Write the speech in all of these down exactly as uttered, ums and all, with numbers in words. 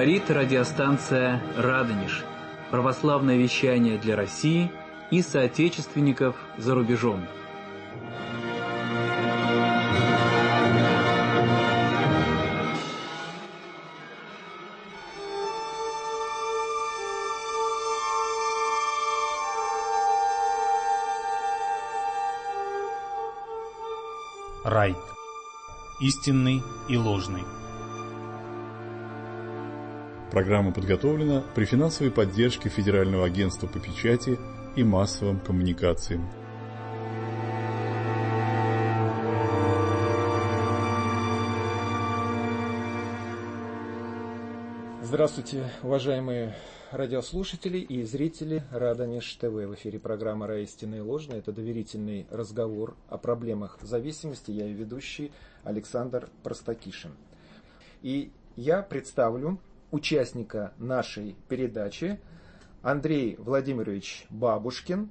Говорит радиостанция «Радонеж». Православное вещание для России и соотечественников за рубежом. Рай. Истинный и ложный. Программа подготовлена при финансовой поддержке Федерального агентства по печати и массовым коммуникациям. Здравствуйте, уважаемые радиослушатели и зрители Радонеж ТВ. В эфире программа «Рай, истинный и ложный». Это доверительный разговор о проблемах зависимости. Я и ведущий Александр Простакишин. И я представлю участника нашей передачи Андрей Владимирович Бабушкин,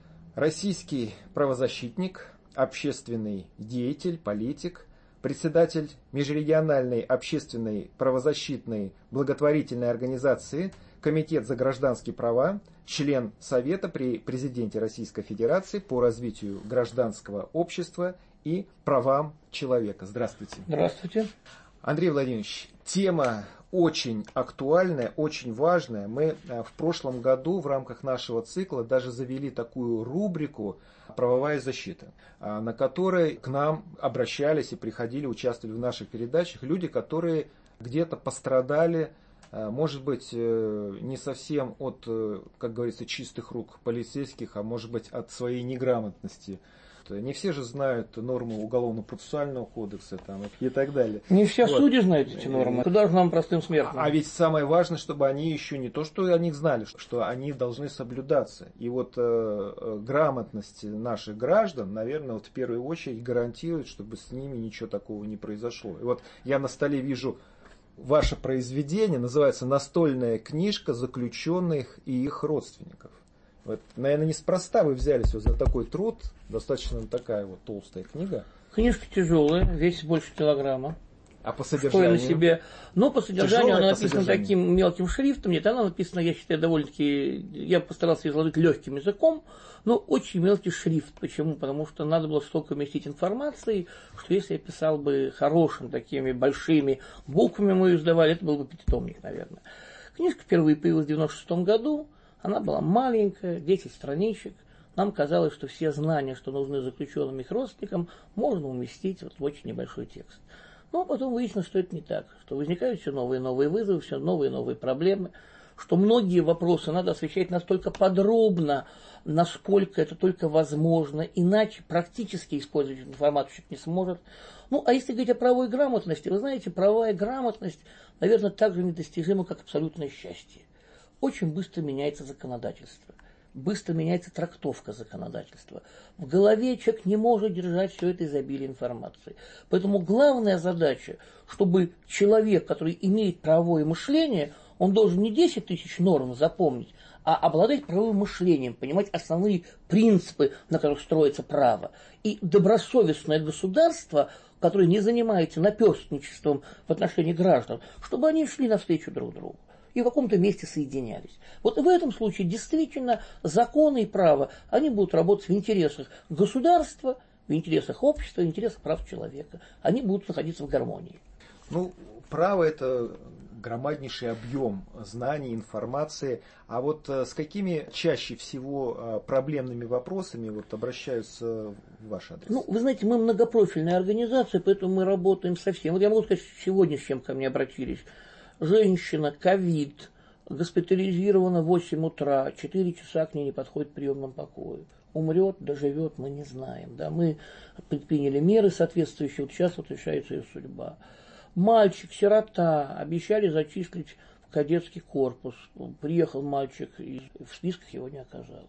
российский правозащитник, общественный деятель, политик, председатель межрегиональной общественной правозащитной благотворительной организации «Комитет за гражданские права», член Совета при президенте Российской Федерации по развитию гражданского общества и правам человека. Здравствуйте. Здравствуйте. Андрей Владимирович, тема очень актуальная, очень важная. Мы в прошлом году в рамках нашего цикла даже завели такую рубрику «Правовая защита», на которой к нам обращались и приходили, участвовали в наших передачах люди, которые где-то пострадали, может быть, не совсем от, как говорится, чистых рук полицейских, а может быть от своей неграмотности. Не все же знают нормы Уголовно-процессуального кодекса там, и так далее. Не все вот. Судьи знают эти нормы. Куда же нам, простым смертным? А ведь самое важное, чтобы они еще не то, что о них знали, что они должны соблюдаться. И вот э, грамотность наших граждан, наверное, вот в первую очередь гарантирует, чтобы с ними ничего такого не произошло. И вот я на столе вижу ваше произведение, называется «Настольная книжка заключенных и их родственников». Вот, наверное, неспроста вы взялись вот за такой труд, достаточно такая вот толстая книга. Книжка тяжелая, весит больше килограмма. А по содержанию? На себе. Но по содержанию Тяжелая она по написана содержанию? таким мелким шрифтом. Нет, она написана, я считаю, довольно-таки... Я постарался изложить легким языком, но очень мелкий шрифт. Почему? Потому что надо было столько вместить информации, что если я писал бы хорошим, такими большими буквами, мы ее издавали, это был бы пятитомник, наверное. Книжка впервые появилась в девяносто шестом году. Она была маленькая, десять страничек. Нам казалось, что все знания, что нужны заключенным и их родственникам, можно уместить вот в очень небольшой текст. Но потом выяснилось, что это не так, что возникают все новые и новые вызовы, все новые и новые проблемы, что многие вопросы надо освещать настолько подробно, насколько это только возможно, иначе практически использовать информацию человек не сможет. Ну, а если говорить о правовой грамотности, вы знаете, правовая грамотность, наверное, так же недостижима, как абсолютное счастье. Очень быстро меняется законодательство, быстро меняется трактовка законодательства. В голове человек не может держать все это изобилие информации. Поэтому главная задача, чтобы человек, который имеет правовое мышление, он должен не десять тысяч норм запомнить, а обладать правовым мышлением, понимать основные принципы, на которых строится право. И добросовестное государство, которое не занимается наперстничеством в отношении граждан, чтобы они шли навстречу друг другу и в каком-то месте соединялись. Вот в этом случае действительно законы и право, они будут работать в интересах государства, в интересах общества, в интересах прав человека. Они будут находиться в гармонии. Ну, право – это громаднейший объем знаний, информации. А вот с какими чаще всего проблемными вопросами вот обращаются в ваш адрес? Ну, вы знаете, мы многопрофильная организация, поэтому мы работаем со всем. Вот я могу сказать, сегодня с чем ко мне обратились. Женщина, ковид, госпитализирована в восемь утра, четыре часа к ней не подходит в приемном покое. Умрет, доживет, мы не знаем. Да? Мы предприняли меры соответствующие, вот сейчас вот решается ее судьба. Мальчик, сирота, обещали зачислить в кадетский корпус. Приехал мальчик, и в списках его не оказалось.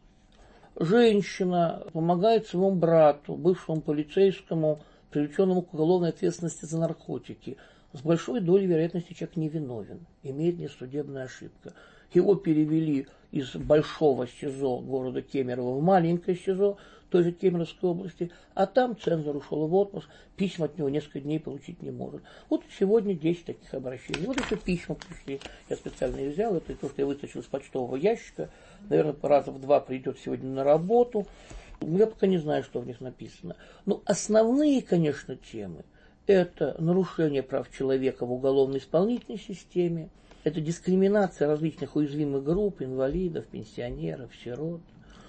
Женщина помогает своему брату, бывшему полицейскому, привлеченному к уголовной ответственности за наркотики. с большой долей вероятности человек невиновен, имеет несудебную ошибку. Его перевели из большого СИЗО города Кемерово в маленькое СИЗО той же Кемеровской области, а там цензор ушел в отпуск, письма от него несколько дней получить не может. Вот сегодня десять таких обращений. Вот еще письма пришли, я специально их взял, это то, что я вытащил из почтового ящика, наверное, раза в два придет сегодня на работу. Я пока не знаю, что в них написано. Но основные, конечно, темы – это нарушение прав человека в уголовно-исполнительной системе, это дискриминация различных уязвимых групп, инвалидов, пенсионеров, сирот.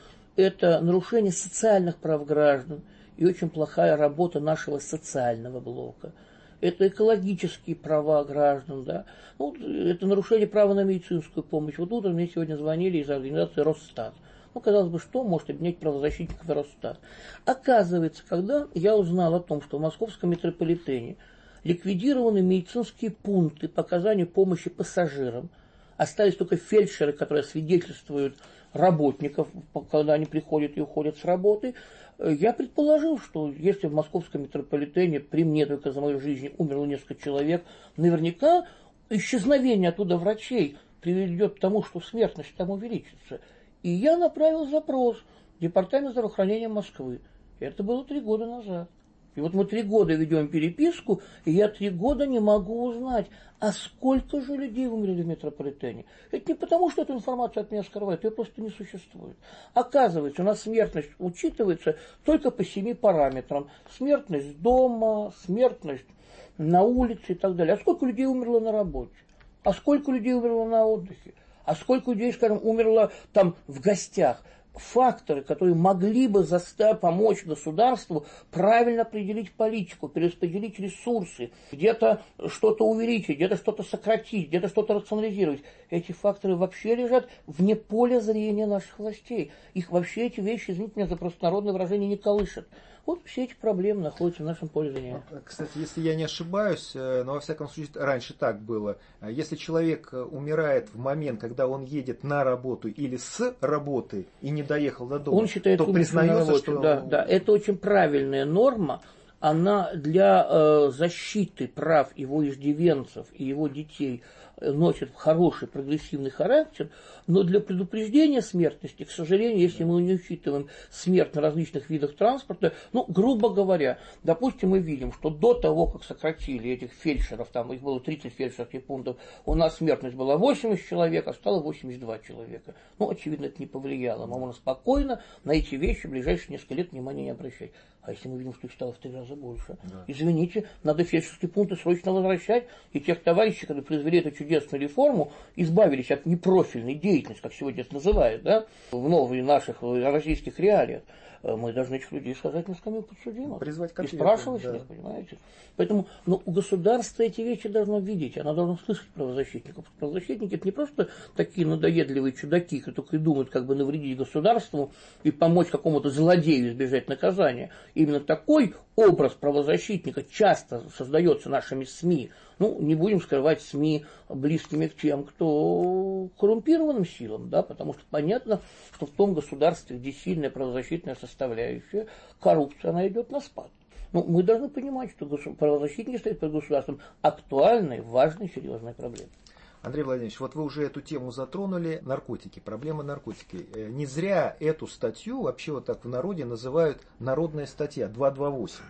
Это нарушение социальных прав граждан и очень плохая работа нашего социального блока. Это экологические права граждан, да. Ну, это нарушение права на медицинскую помощь. Вот утром мне сегодня звонили из организации Росстат. Ну, казалось бы, что может объединять правозащитников и Росстат? Оказывается, когда я узнал о том, что в московском метрополитене ликвидированы медицинские пункты по оказанию помощи пассажирам, остались только фельдшеры, которые свидетельствуют работников, когда они приходят и уходят с работы, я предположил, что если в московском метрополитене при мне только за мою жизнь умерло несколько человек, наверняка исчезновение оттуда врачей приведет к тому, что смертность там увеличится. И я направил запрос в Департамент здравоохранения Москвы. Это было три года назад. И вот мы три года ведем переписку, и я три года не могу узнать, а сколько же людей умерли в метрополитене. Это не потому, что эту информацию от меня скрывают, ее просто не существует. Оказывается, у нас смертность учитывается только по семи параметрам. Смертность дома, смертность на улице и так далее. А сколько людей умерло на работе? А сколько людей умерло на отдыхе? А сколько людей, скажем, умерло там в гостях? Факторы, которые могли бы заставить, помочь государству правильно определить политику, перераспределить ресурсы, где-то что-то увеличить, где-то что-то сократить, где-то что-то рационализировать. Эти факторы вообще лежат вне поля зрения наших властей. Их вообще эти вещи, извините меня за простонародное выражение, не колышат. Вот все эти проблемы находятся в нашем поле зрения. Кстати, если я не ошибаюсь, но во всяком случае раньше так было, если человек умирает в момент, когда он едет на работу или с работы и не доехал до дома, он считает, то признается, что... Да, да, это очень правильная норма. Она для э, защиты прав его иждивенцев и его детей носит хороший прогрессивный характер, но для предупреждения смертности, к сожалению, если мы не учитываем смерть на различных видах транспорта, ну, грубо говоря, допустим, мы видим, что до того, как сократили этих фельдшеров, там их было тридцать фельдшерских пунктов, у нас смертность была восемьдесят человек, а стало восемьдесят два человека. Ну, очевидно, это не повлияло. Мы можем спокойно на эти вещи в ближайшие несколько лет внимания не обращать. А если мы видим, что их стало в три раза больше? Да. Извините, надо фельдшерские пункты срочно возвращать. И тех товарищей, которые произвели эту чудесную реформу, избавились от непрофильной деятельности, как сегодня это называют, да, в новых наших российских реалиях. Мы должны этих людей сажать на скамью подсудимых. Призвать к ответу, и спрашивать да. их, понимаете? Поэтому ну, государство эти вещи должно видеть, оно должно слышать правозащитников. Правозащитники – это не просто такие надоедливые чудаки, которые только и думают, как бы навредить государству и помочь какому-то злодею избежать наказания. Именно такой образ правозащитника часто создается нашими СМИ. Ну, не будем скрывать, СМИ близкими к тем, кто коррумпированным силам, да, потому что понятно, что в том государстве, где сильная правозащитная составляющая, коррупция, она идет на спад. Но мы должны понимать, что правозащитники стоят перед государством актуальной, важной, серьезной проблемой. Андрей Владимирович, вот вы уже эту тему затронули, наркотики, проблема наркотики. Не зря эту статью вообще вот так в народе называют народная статья двести двадцать восемь.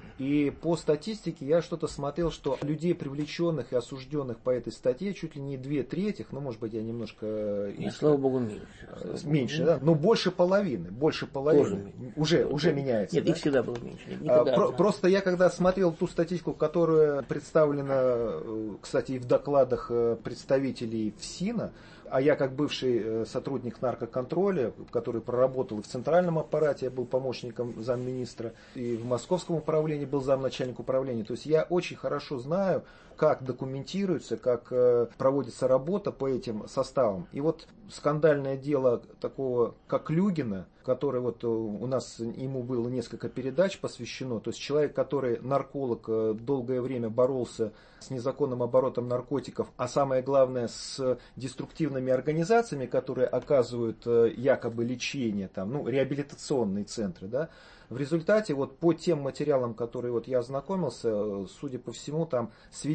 И по статистике я что-то смотрел, что людей, привлеченных и осужденных по этой статье, чуть ли не две трети, ну, может быть, я немножко... Нет, слава богу, меньше. Слава меньше, богу. Да? Но больше половины, больше половины. Уже, уже меняется. Нет, да? их всегда было меньше. А, про, просто я когда смотрел ту статистику, которая представлена, кстати, и в докладах представителей ФСИНа, а я как бывший сотрудник наркоконтроля, который проработал и в центральном аппарате, я был помощником замминистра, и в московском управлении был замначальник управления. То есть я очень хорошо знаю, как документируется, как проводится работа по этим составам. И вот скандальное дело такого, как Люгина, который вот у нас, ему было несколько передач посвящено, то есть человек, который нарколог, долгое время боролся с незаконным оборотом наркотиков, а самое главное с деструктивными организациями, которые оказывают якобы лечение, там, ну, реабилитационные центры, да. В результате вот по тем материалам, которые вот я ознакомился, судя по всему, там свидетельства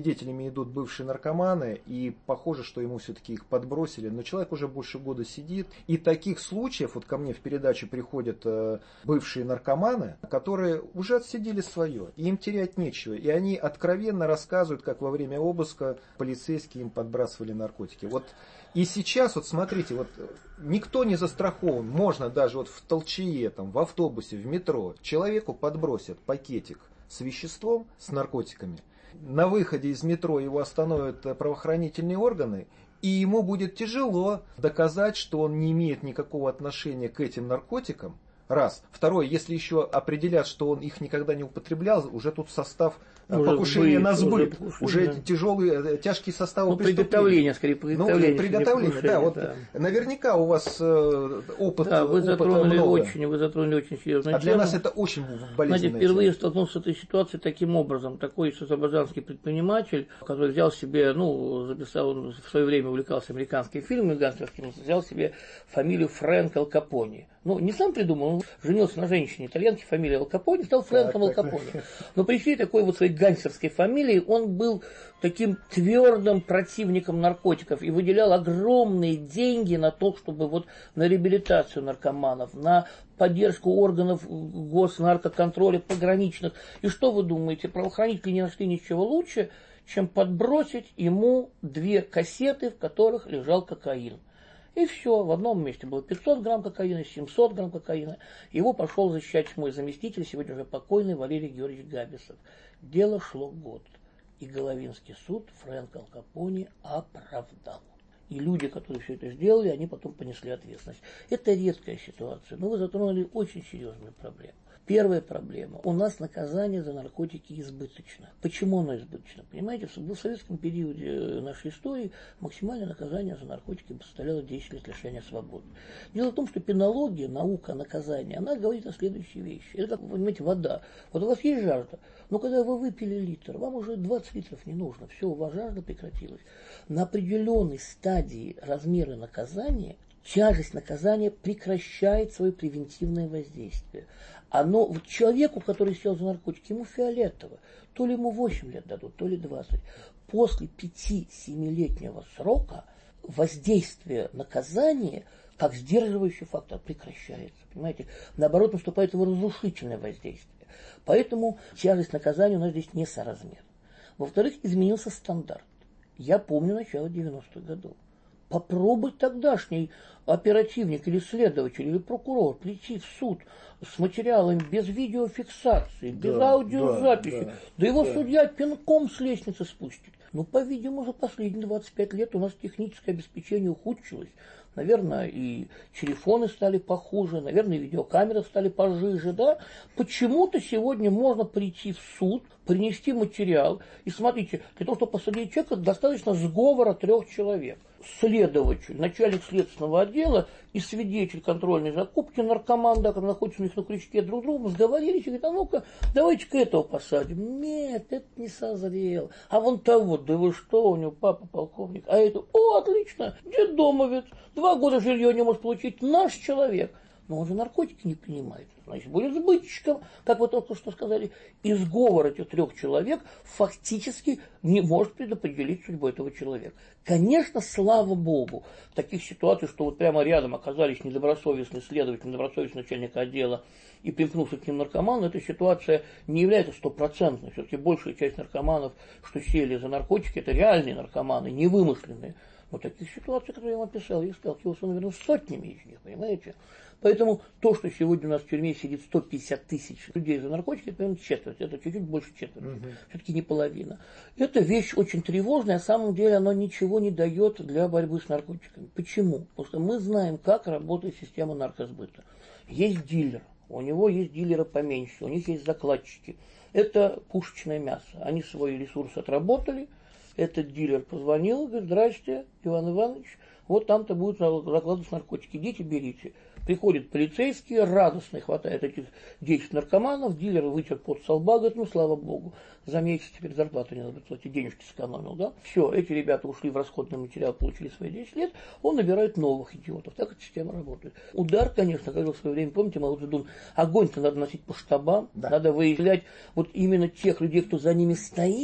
свидетелями идут бывшие наркоманы, и похоже, что ему все-таки их подбросили, но человек уже больше года сидит. И таких случаев, вот ко мне в передачу приходят э, бывшие наркоманы, которые уже отсидели свое, и им терять нечего. И они откровенно рассказывают, как во время обыска полицейские им подбрасывали наркотики. Вот и сейчас, вот смотрите, вот никто не застрахован. Можно даже вот в толчее, там, в автобусе, в метро человеку подбросят пакетик с веществом, с наркотиками. На выходе из метро его остановят правоохранительные органы, и ему будет тяжело доказать, что он не имеет никакого отношения к этим наркотикам. Раз. Второе, если еще определят, что он их никогда не употреблял, уже тут состав уже покушения сбыт, на сбыт, уже, уже да. тяжелые, тяжкие составы ну, преступления. Приготовление, скорее, приготовление. Ну, приготовление, да, вот да. Наверняка у вас э, опыт, да, вы затронули много. очень, вы затронули очень серьезную А для тему. нас это очень болезненно. Знаете, впервые столкнулся с этой ситуацией таким образом. Такой азербайджанский предприниматель, который взял себе, ну, записал, он в свое время увлекался американскими фильмами гангстерскими, взял себе фамилию Фрэнк Аль Капоне. Ну, не сам придумал, он женился на женщине итальянки, фамилия Аль Капоне, стал Фрэнком Аль Капоне. Но при всей такой вот своей гангстерской фамилии он был таким твердым противником наркотиков и выделял огромные деньги на то, чтобы вот на реабилитацию наркоманов, на поддержку органов госнаркоконтроля пограничных. И что вы думаете, правоохранители не нашли ничего лучше, чем подбросить ему две кассеты, в которых лежал кокаин. И все, в одном месте было пятьсот грамм кокаина, семьсот грамм кокаина. Его пошел защищать мой заместитель, сегодня уже покойный Валерий Георгиевич Габисов. Дело шло год. И Головинский суд Фрэнк Аль Капоне оправдал. И люди, которые все это сделали, они потом понесли ответственность. Это редкая ситуация, но вы затронули очень серьезную проблему. Первая проблема. У нас наказание за наркотики избыточно. Почему оно избыточно? Понимаете, в советском периоде нашей истории максимальное наказание за наркотики составляло десять лет лишения свободы. Дело в том, что пенология, наука наказания, она говорит о следующей вещи. Это как, вы понимаете, вода. Вот у вас есть жажда, но когда вы выпили литр, вам уже двадцать литров не нужно. Все, у вас жажда прекратилась. На определенной стадии размера наказания тяжесть наказания прекращает свое превентивное воздействие. Оно, человеку, который сел за наркотики, ему фиолетово. То ли ему восемь лет дадут, то ли двадцать. После пяти-семилетнего срока воздействие наказания как сдерживающий фактор прекращается. Понимаете? Наоборот, наступает его разрушительное воздействие. Поэтому тяжесть наказания у нас здесь несоразмерна. Во-вторых, изменился стандарт. Я помню начало девяностых годов. Попробуй тогдашний оперативник или следователь или прокурор прийти в суд с материалами без видеофиксации, без да, аудиозаписи. Да, да, да его да. Судья пинком с лестницы спустит. Ну, по-видимому, за последние двадцать пять лет у нас техническое обеспечение ухудшилось. Наверное, и телефоны стали похуже, наверное, и видеокамеры стали пожиже, да? Почему-то сегодня можно прийти в суд, принести материал. И смотрите, для того, чтобы посадить человека, достаточно сговора трех человек. Следователь, начальник следственного отдела и свидетель контрольной закупки, наркоман, да, когда находится у них на крючке друг друга, сговорились и говорят, а ну-ка, давайте-ка этого посадим. Нет, это не созрел. А вон того, да вы что, у него папа полковник. А это, о, отлично, детдомовец, два года жилье не может получить, наш человек. Но он же наркотики не принимает. Значит, будет сбытчиком, как вы только что сказали. И сговор этих трех человек фактически не может предопределить судьбу этого человека. Конечно, слава богу, таких ситуаций, что вот прямо рядом оказались недобросовестный следователь, недобросовестный начальник отдела и примкнувший к ним наркоман, эта ситуация не является стопроцентной. Все-таки большая часть наркоманов, что сели за наркотики, это реальные наркоманы, не вымышленные. Но таких ситуаций, которые я вам описал, я сталкивался, наверное, с сотнями из них, понимаете? Поэтому то, что сегодня у нас в тюрьме сидит сто пятьдесят тысяч людей за наркотики, это примерно четверть, это чуть-чуть больше четверти, угу. Все-таки не половина. Это вещь очень тревожная, на самом деле она ничего не дает для борьбы с наркотиками. Почему? Потому что мы знаем, как работает система наркосбыта. Есть дилер, у него есть дилеры поменьше, у них есть закладчики. Это пушечное мясо. Они свой ресурс отработали. Этот дилер позвонил, говорит, здрасте, Иван Иванович, вот там-то будут закладывать наркотики, идите, берите. Приходят полицейские, радостно хватает этих десять наркоманов, дилер вытер пот со лба, говорит, ну, слава богу, за месяц теперь зарплату не надо платить, денежки сэкономил, да. Все, эти ребята ушли в расходный материал, получили свои десять лет, он набирает новых идиотов. Так эта система работает. Удар, конечно, как в свое время, помните, Мао Цзэдун, огонь-то надо носить по штабам, да. Надо выявлять вот именно тех людей, кто за ними стоит,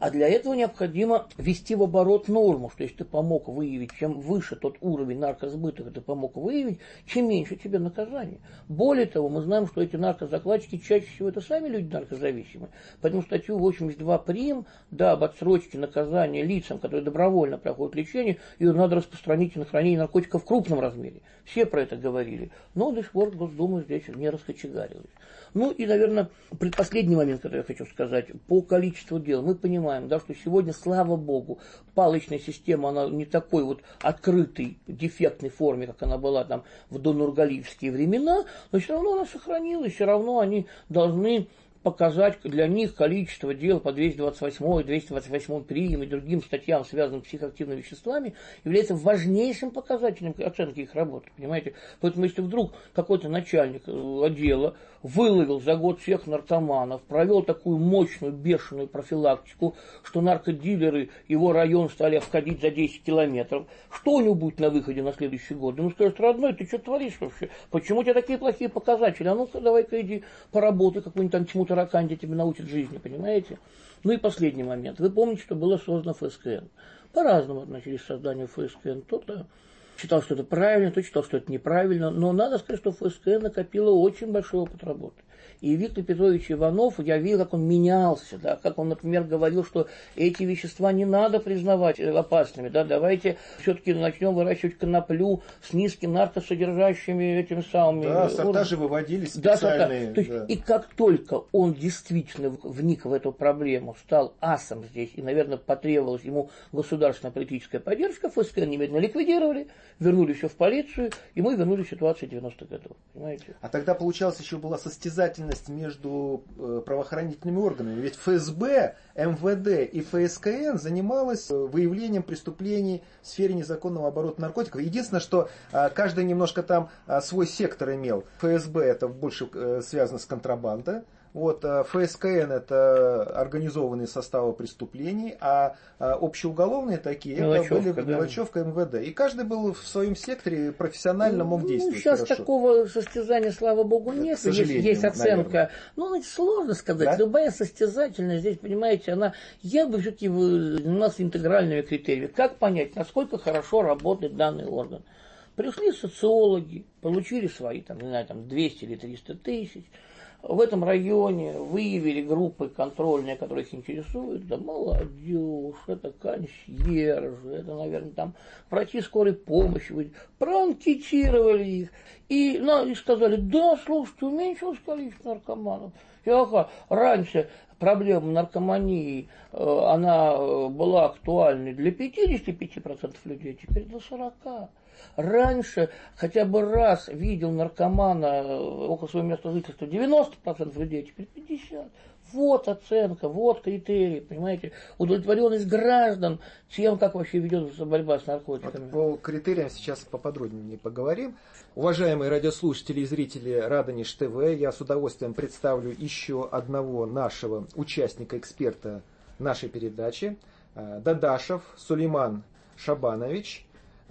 А для этого необходимо ввести в оборот норму, что если ты помог выявить, чем выше тот уровень наркосбыта, ты помог выявить, чем меньше тебе наказание. Более того, мы знаем, что эти наркозакладчики чаще всего это сами люди наркозависимые. Поэтому статью восемьдесят два прим, да, об отсрочке наказания лицам, которые добровольно проходят лечение, ее надо распространить на хранение наркотиков в крупном размере. Все про это говорили. Но до сих пор Госдума здесь не раскочегарилась. Ну и, наверное, предпоследний момент, который я хочу сказать, по количеству дел. Мы понимаем, да, что сегодня, слава богу, палочная система, она не такой вот открытой, дефектной форме, как она была там в донургалиевские времена, но все равно она сохранилась, все равно они должны показать для них количество дел по двести двадцать восьмой, двести двадцать восьмой прим и другим статьям, связанным с психоактивными веществами, является важнейшим показателем оценки их работы. Понимаете? Поэтому если вдруг какой-то начальник отдела выловил за год всех наркоманов, провел такую мощную, бешеную профилактику, что наркодилеры его район стали обходить за десять километров, что у него будет на выходе на следующий год? Ему скажут: родной, ты что творишь вообще? Почему у тебя такие плохие показатели? А ну-ка, давай-ка иди поработай, какой-нибудь там чему-то тараканде тебя научат жизни, понимаете? Ну и последний момент. Вы помните, что было создано эф эс ка эн? По-разному относились к созданию эф эс ка эн. Кто-то считал, что это правильно, кто-то считал, что это неправильно. Но надо сказать, что эф эс ка эн накопила очень большой опыт работы. И Виктор Петрович Иванов, я видел, как он менялся, да, как он, например, говорил, что эти вещества не надо признавать опасными, да, давайте все-таки начнем выращивать коноплю с низким наркосодержащими этими самыми... Да, сорта же выводились специальные. Да, то есть, да. И как только он действительно вник в эту проблему, стал асом здесь, и, наверное, потребовалась ему государственная политическая поддержка, эф эс ка эн немедленно ликвидировали, вернули все в полицию, и мы вернулись к ситуации девяностых годов, понимаете? А тогда, получалось, еще была состязательность между э, правоохранительными органами. Ведь эф эс бэ, эм вэ дэ и эф эс ка эн занималась выявлением преступлений в сфере незаконного оборота наркотиков. Единственное, что э, каждый немножко там э, свой сектор имел. эф эс бэ это больше э, связано с контрабандой. Вот, эф эс ка эн это организованные составы преступлений, а, а общеуголовные такие это были да. мелочевка эм вэ дэ. И каждый был в своем секторе, профессионально мог действовать. Ну, сейчас хорошо. Такого состязания, слава богу, нет. Есть, есть оценка. Наверное. Ну, это сложно сказать. Да? Любая состязательность здесь, понимаете, она. Я бы все-таки занимался интегральными критериями. Как понять, насколько хорошо работает данный орган? Пришли социологи, получили свои, там, не знаю, там двести или триста тысяч. В этом районе выявили группы контрольные, которые их интересуют. Да молодежь, это консьержи, это, наверное, там врачи скорой помощи. Проанкетировали их. И, ну, и сказали: да, слушайте, уменьшилось количество наркоманов. И ага, раньше проблема наркомании, она была актуальной для пятидесяти пяти процентов людей, теперь для сорока процентов. Раньше хотя бы раз видел наркомана около своего места жительства девяносто процентов людей, теперь пятьдесят процентов. Вот оценка, вот критерий, понимаете, удовлетворенность граждан тем, как вообще ведется борьба с наркотиками. Вот по критериям сейчас поподробнее поговорим. Уважаемые радиослушатели и зрители Радонеж ТВ, я с удовольствием представлю еще одного нашего участника-эксперта нашей передачи. Дадашев Сулейман Шабанович,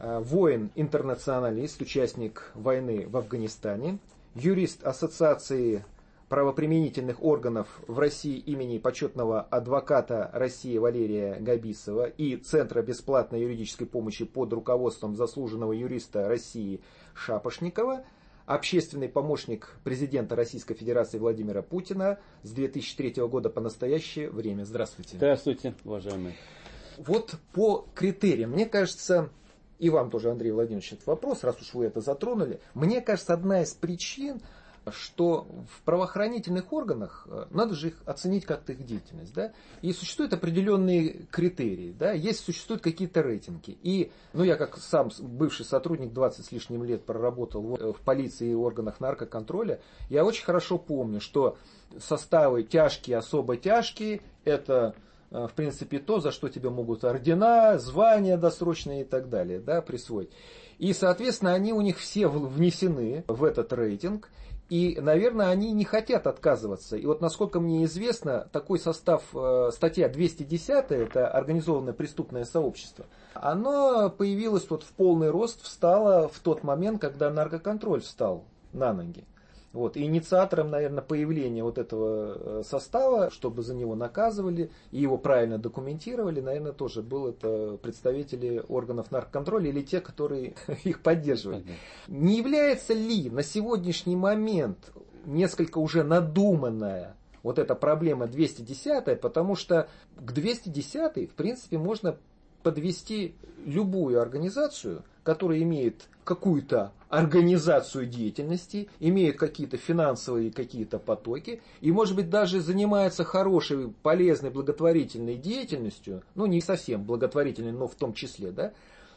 воин-интернационалист, участник войны в Афганистане, юрист Ассоциации правоприменительных органов в России имени почетного адвоката России Валерия Габисова и Центра бесплатной юридической помощи под руководством заслуженного юриста России Шапошникова, общественный помощник президента Российской Федерации Владимира Путина с две тысячи третьего года по настоящее время. Здравствуйте. Здравствуйте, уважаемые. Вот по критериям, мне кажется, и вам тоже, Андрей Владимирович, этот вопрос, раз уж вы это затронули. Мне кажется, одна из причин, что в правоохранительных органах надо же их оценить как-то их деятельность, да, и существуют определенные критерии, да, есть, существуют какие-то рейтинги. И, ну, я как сам бывший сотрудник двадцать с лишним лет проработал в, в полиции и органах наркоконтроля, я очень хорошо помню, что составы тяжкие, особо тяжкие, это в принципе, то, за что тебе могут ордена, звания досрочные и так далее, да, присвоить. И, соответственно, они у них все внесены в этот рейтинг. И, наверное, они не хотят отказываться. И вот, насколько мне известно, такой состав, статья двести десять, это организованное преступное сообщество, оно появилось вот в полный рост, встало в тот момент, когда наркоконтроль встал на ноги. Вот. И инициатором, наверное, появления вот этого состава, чтобы за него наказывали и его правильно документировали, наверное, тоже был это представители органов наркоконтроля или те, которые их поддерживали. Не является ли на сегодняшний момент несколько уже надуманная вот эта проблема двести десятая, потому что к двести десятой, в принципе, можно подвести любую организацию, которая имеет какую-то организацию деятельности, имеет какие-то финансовые какие-то потоки и, может быть, даже занимается хорошей, полезной, благотворительной деятельностью, ну, не совсем благотворительной, но в том числе, да,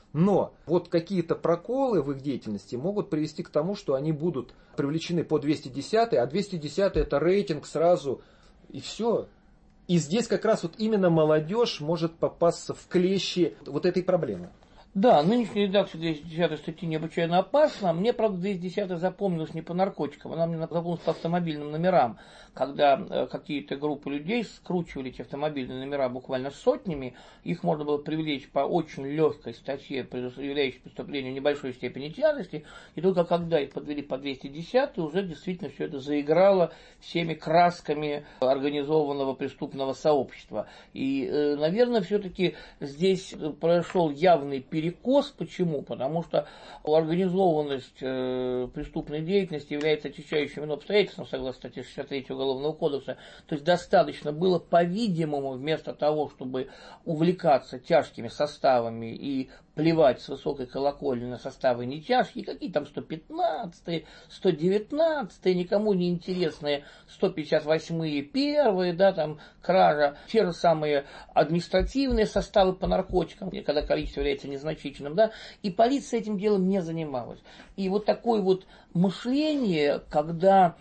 но вот какие-то проколы в их деятельности могут привести к тому, что они будут привлечены по двести десятой, а двести десятая это рейтинг сразу, и все. И здесь как раз вот именно молодежь может попасться в клещи вот этой проблемы. Да, нынешняя редакция двести десятой статьи необычайно опасна. Мне, правда, двести десятая запомнилась не по наркотикам, она мне запомнилась по автомобильным номерам, когда э, какие-то группы людей скручивали эти автомобильные номера буквально сотнями, их можно было привлечь по очень легкой статье, являющей преступлению небольшой степени тяжести, и только когда их подвели по двести десятой, уже действительно все это заиграло всеми красками организованного преступного сообщества. И, э, наверное, все-таки здесь произошел явный переход. Перекос. Почему? Потому что организованность э, преступной деятельности является отягчающим обстоятельством, согласно статье шестьдесят три Уголовного кодекса. То есть достаточно было, по-видимому, вместо того, чтобы увлекаться тяжкими составами и плевать с высокой колокольни на составы не тяжкие, какие там сто пятнадцатые, сто девятнадцатые, никому не интересные сто пятьдесят восьмые первые, да, там кража, те же самые административные составы по наркотикам, когда количество является незначительным, да, и полиция этим делом не занималась. И вот такое вот мышление, когда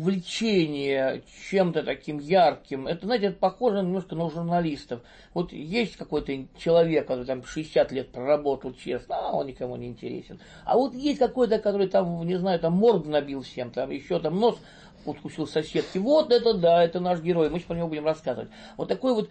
увлечение чем-то таким ярким, это, знаете, это похоже немножко на журналистов. Вот есть какой-то человек, который там шестьдесят лет проработал честно, а он никому не интересен. А вот есть какой-то, который там, не знаю, там морду набил всем, там еще там нос откусил соседки. Вот это да, это наш герой, мы сейчас про него будем рассказывать. Вот такое вот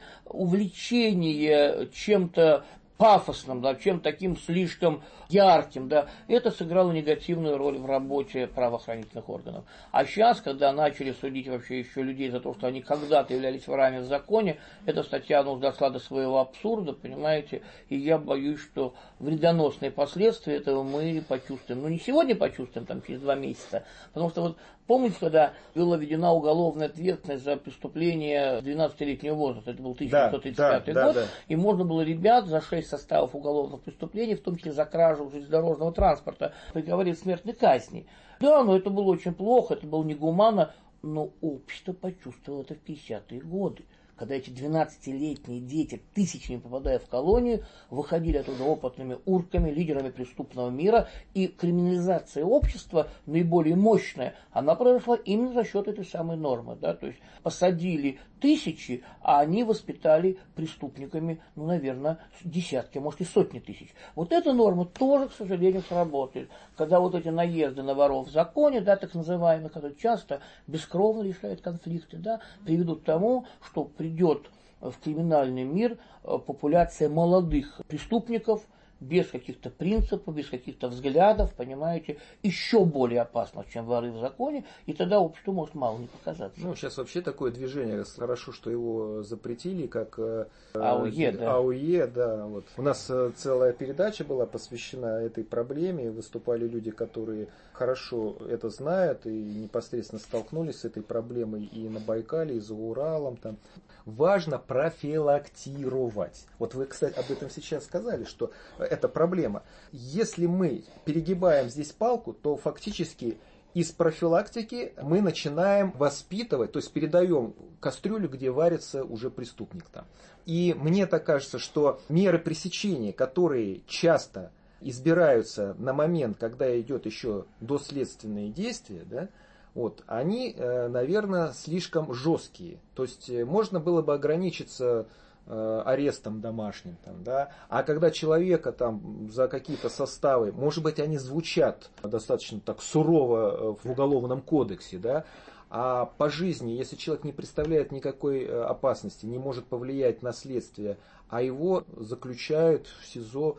увлечение чем-то пафосным, да, чем таким слишком ярким, да, это сыграло негативную роль в работе правоохранительных органов. А сейчас, когда начали судить вообще еще людей за то, что они когда-то являлись ворами в законе, эта статья, ну, дошла до своего абсурда, понимаете, и я боюсь, что вредоносные последствия этого мы почувствуем. Ну, не сегодня почувствуем, там, через два месяца, потому что вот помните, когда была введена уголовная ответственность за преступление двенадцатилетнего возраста, это был тысяча девятьсот тридцать пятый да, год, да, да. И можно было ребят за шесть составов уголовных преступлений, в том числе за кражу железнодорожного транспорта, приговорить к смертной казни. Да, но это было очень плохо, это было негуманно, но общество почувствовало это в пятидесятые годы. Когда эти двенадцатилетние дети, тысячами попадая в колонию, выходили оттуда опытными урками, лидерами преступного мира, и криминализация общества, наиболее мощная, она произошла именно за счет этой самой нормы. Да? То есть посадили тысячи, а они воспитали преступниками, ну, наверное, десятки, может и сотни тысяч. Вот эта норма тоже, к сожалению, сработает. Когда вот эти наезды на воров в законе, да, так называемые, которые часто бескровно решают конфликты, да, приведут к тому, что придет в криминальный мир популяция молодых преступников, без каких-то принципов, без каких-то взглядов, понимаете, еще более опасно, чем воры в законе, и тогда обществу может мало не показаться. Ну, сейчас вообще такое движение, хорошо, что его запретили, как АУЕ, да. АУЕ, да. Вот. У нас целая передача была посвящена этой проблеме, выступали люди, которые хорошо это знают и непосредственно столкнулись с этой проблемой и на Байкале, и за Уралом. Там. Важно профилактировать. Вот вы, кстати, об этом сейчас сказали, что это проблема. Если мы перегибаем здесь палку, то фактически из профилактики мы начинаем воспитывать, то есть передаем кастрюлю, где варится уже преступник там. И мне так кажется, что меры пресечения, которые часто избираются на момент, когда идет еще доследственные действия, да, вот, они, наверное, слишком жесткие. То есть можно было бы ограничиться арестом домашним, там, да, а когда человека там за какие-то составы, может быть, они звучат достаточно так сурово в уголовном кодексе, да, а по жизни, если человек не представляет никакой опасности, не может повлиять на следствие, а его заключают в СИЗО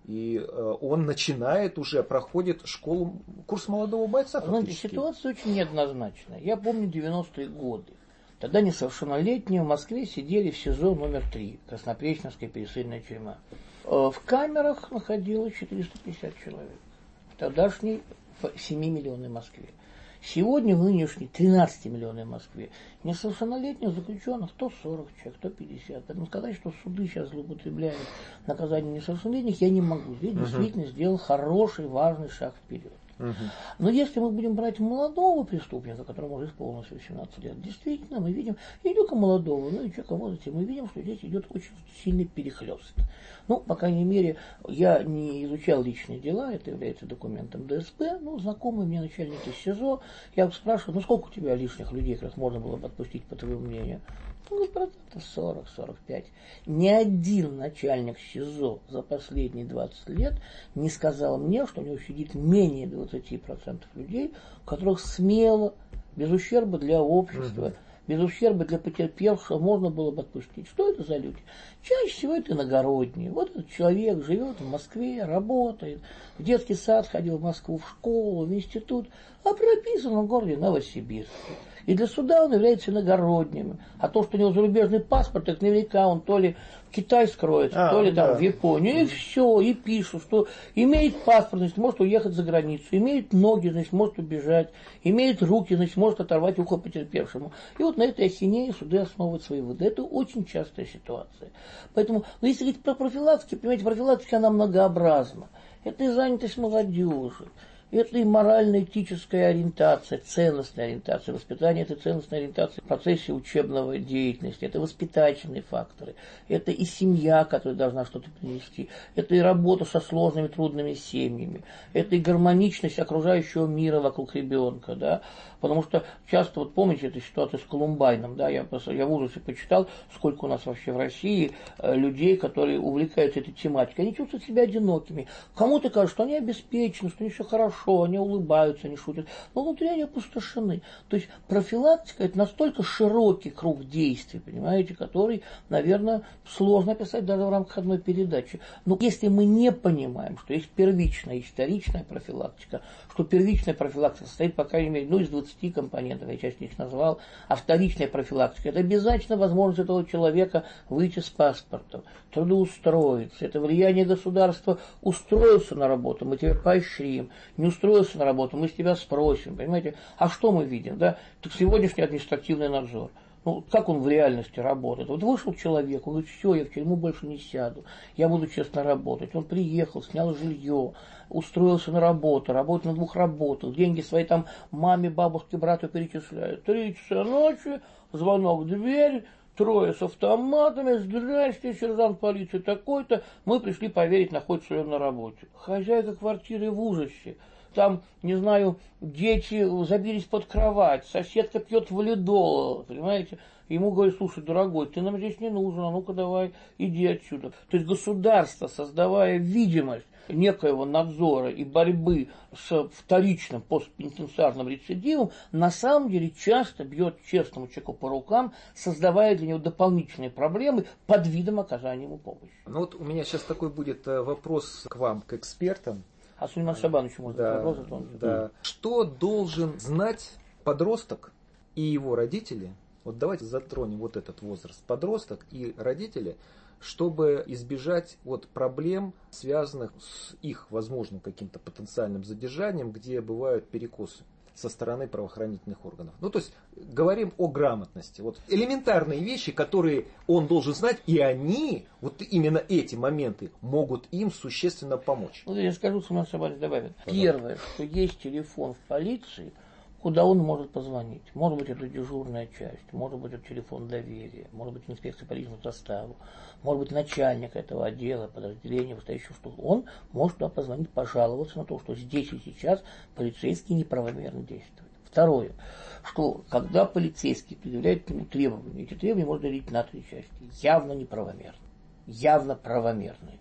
И э, он начинает уже, проходит школу, курс молодого бойца. Знаете, ситуация очень неоднозначная. Я помню девяностые годы. Тогда несовершеннолетние в Москве сидели в СИЗО номер три, Краснопресненская пересыльная тюрьма. В камерах находилось четыреста пятьдесят человек. В тогдашней семимиллионной Москве. Сегодня в нынешней тринадцатимиллионной Москве несовершеннолетних заключенных то сорок человек, то пятьдесят. Поэтому сказать, что суды сейчас злоупотребляют наказанием несовершеннолетних, я не могу. Здесь uh-huh. действительно сделал хороший, важный шаг вперед. Uh-huh. Но если мы будем брать молодого преступника, которому уже исполнилось восемнадцать лет, действительно мы видим, и не только молодого, но и человека в возрасте, мы видим, что здесь идет очень сильный перехлёст. Ну, по крайней мере, я не изучал личные дела, это является документом ДСП, ну, знакомые мне начальники СИЗО, я спрашиваю, ну, сколько у тебя лишних людей, которых можно было бы отпустить, по твоему мнению? Ну, процентов сорок — сорок пять. Ни один начальник СИЗО за последние двадцать лет не сказал мне, что у него сидит менее двадцати процентов людей, которых смело, без ущерба для общества, mm-hmm. без ущерба для потерпевшего можно было бы отпустить. Что это за люди? Чаще всего это иногородние. Вот этот человек живет в Москве, работает, в детский сад ходил в Москву, в школу, в институт, а прописан в городе Новосибирске. И для суда он является иногородним. А то, что у него зарубежный паспорт, так наверняка он то ли в Китай скроется, а, то ли да. там в Японию. И все, и пишут, что имеет паспорт, значит, может уехать за границу. Имеет ноги, значит, может убежать. Имеет руки, значит, может оторвать ухо потерпевшему. И вот на этой ахинее суды основывают свои выводы. Это очень частая ситуация. Поэтому, ну, если говорить про профилактику, понимаете, профилактика, она многообразна. Это и занятость молодежи. Это и морально-этическая ориентация, ценностная ориентация, воспитание этой ценностной ориентации в процессе учебной деятельности, это воспитательные факторы, это и семья, которая должна что-то принести, это и работа со сложными, трудными семьями, это и гармоничность окружающего мира вокруг ребенка, да, потому что часто, вот помните эту ситуацию с Колумбайном, да, я, я в ужасе почитал, сколько у нас вообще в России людей, которые увлекаются этой тематикой, они чувствуют себя одинокими, кому-то кажется, что они обеспечены, что у них все хорошо, они улыбаются, они шутят, но внутри они опустошены. То есть профилактика – это настолько широкий круг действий, понимаете, который, наверное, сложно описать даже в рамках одной передачи. Но если мы не понимаем, что есть первичная и вторичная профилактика, что первичная профилактика состоит, по крайней мере, ну, из двадцати компонентов, я часть их назвал, а вторичная профилактика – это обязательно возможность этого человека выйти с паспортом, трудоустроиться, это влияние государства, устроился на работу, мы тебя поощрим, не устроился на работу, мы с тебя спросим, понимаете, а что мы видим, да, так сегодняшний административный надзор, ну, как он в реальности работает, вот вышел человек, он говорит, все, я в тюрьму больше не сяду, я буду честно работать, он приехал, снял жилье, устроился на работу, работает на двух работах, деньги свои там маме, бабушке, брату перечисляет, три часа ночи, звонок в дверь, трое с автоматами, здрасте, сержант полиции такой-то, мы пришли проверить, находится ли он на работе. Хозяйка квартиры в ужасе. Там, не знаю, дети забились под кровать, соседка пьет валидол, понимаете? Ему говорят, слушай, дорогой, ты нам здесь не нужен, а ну-ка давай, иди отсюда. То есть государство, создавая видимость некоего надзора и борьбы с вторичным постпенитенциарным рецидивом, на самом деле часто бьет честному человеку по рукам, создавая для него дополнительные проблемы под видом оказания ему помощи. Ну вот у меня сейчас такой будет вопрос к вам, к экспертам. А Сулейман Шабанович может да, вопрос, он... да. Что должен знать подросток и его родители? Вот давайте затронем вот этот возраст. Подросток и родители, чтобы избежать вот проблем, связанных с их возможным каким-то потенциальным задержанием, где бывают перекосы со стороны правоохранительных органов. Ну, то есть, говорим о грамотности. Вот элементарные вещи, которые он должен знать, и они, вот именно эти моменты, могут им существенно помочь. Ну, я скажу, Сулейман Шабанович добавит. Первое, что есть телефон в полиции, куда он может позвонить. Может быть, это дежурная часть, может быть, это телефон доверия, может быть, инспекция по личному составу, может быть, начальник этого отдела, подразделения, стоящего штуку. Он может туда позвонить, пожаловаться на то, что здесь и сейчас полицейский неправомерно действует. Второе, что когда полицейский предъявляет к нему требования, эти требования можно делить на три части. Явно неправомерные, явно правомерные.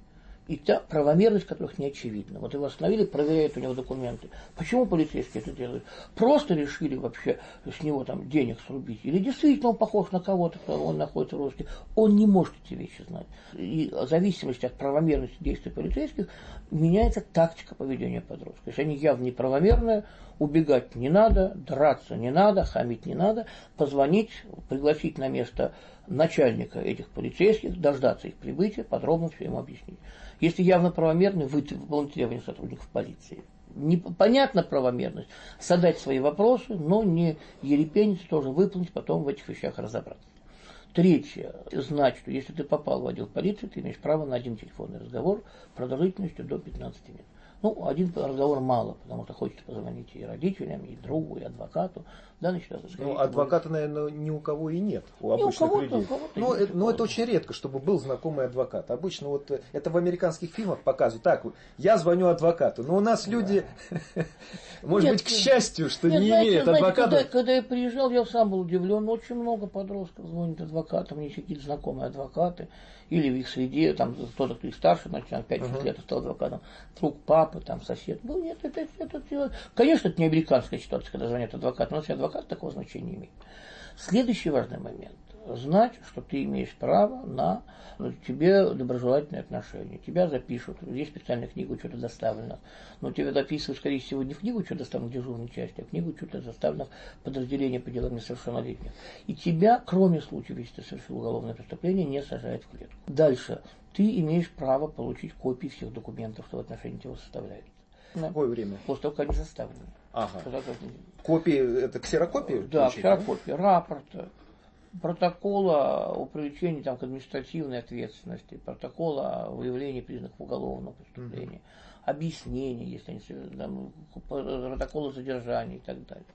и та правомерность которых не очевидна. Вот его остановили, проверяют у него документы. Почему полицейские это делают? Просто решили вообще с него там денег срубить? Или действительно он похож на кого-то, кто он находится в розыске? Он не может эти вещи знать. И в зависимости от правомерности действий полицейских меняется тактика поведения подростков. Если они явно неправомерные, убегать не надо, драться не надо, хамить не надо, позвонить, пригласить на место начальника этих полицейских, дождаться их прибытия, подробно все ему объяснить. Если явно правомерны, выполнить требования сотрудников полиции. Непонятна правомерность, задать свои вопросы, но не ерепениться, тоже выполнить, потом в этих вещах разобраться. Третье. Знать, что если ты попал в отдел полиции, ты имеешь право на один телефонный разговор продолжительностью до пятнадцати минут. Ну, один разговор мало, потому что хочется позвонить и родителям, и другу, и адвокату. Да, значит, это, ну, адвоката, будет... наверное, ни у кого и нет, у обычных у людей. Но, это, но это очень редко, чтобы был знакомый адвокат. Обычно вот это в американских фильмах показывают. Так, я звоню адвокату, но у нас люди, да. может нет, быть, к счастью, что нет, не знаете, имеют знаете, адвоката. Когда, когда я приезжал, я сам был удивлен. Очень много подростков звонит адвокатам, мне какие-то знакомые адвокаты. Или в их среде, там кто-то, кто их старше, начинает пять-шесть uh-huh. лет стал адвокатом, друг папы, там сосед. Ну, нет, это, это, это, конечно, это не американская ситуация, когда звонят адвокат, но если адвокат такого значения не имеет. Следующий важный момент. Знать, что ты имеешь право на тебе доброжелательные отношения. Тебя запишут. Есть специальная книга учета доставленных. Но тебя записывают, скорее всего, не в книгу учета доставленных дежурной части, а в книгу учета доставленных подразделений по делам несовершеннолетних. И тебя, кроме случаев, если ты совершил уголовное преступление, не сажают в клетку. Дальше. Ты имеешь право получить копии всех документов, что в отношении тебя составляют. В какое время? После того, как они составлены. Ага. Копии, это ксерокопии? Да, ксерокопии, рапорта. Протокола о привлечении там, к административной ответственности, протокола о выявлении признаков уголовного преступления, mm-hmm. объяснения, если они там, протокола задержания и так далее.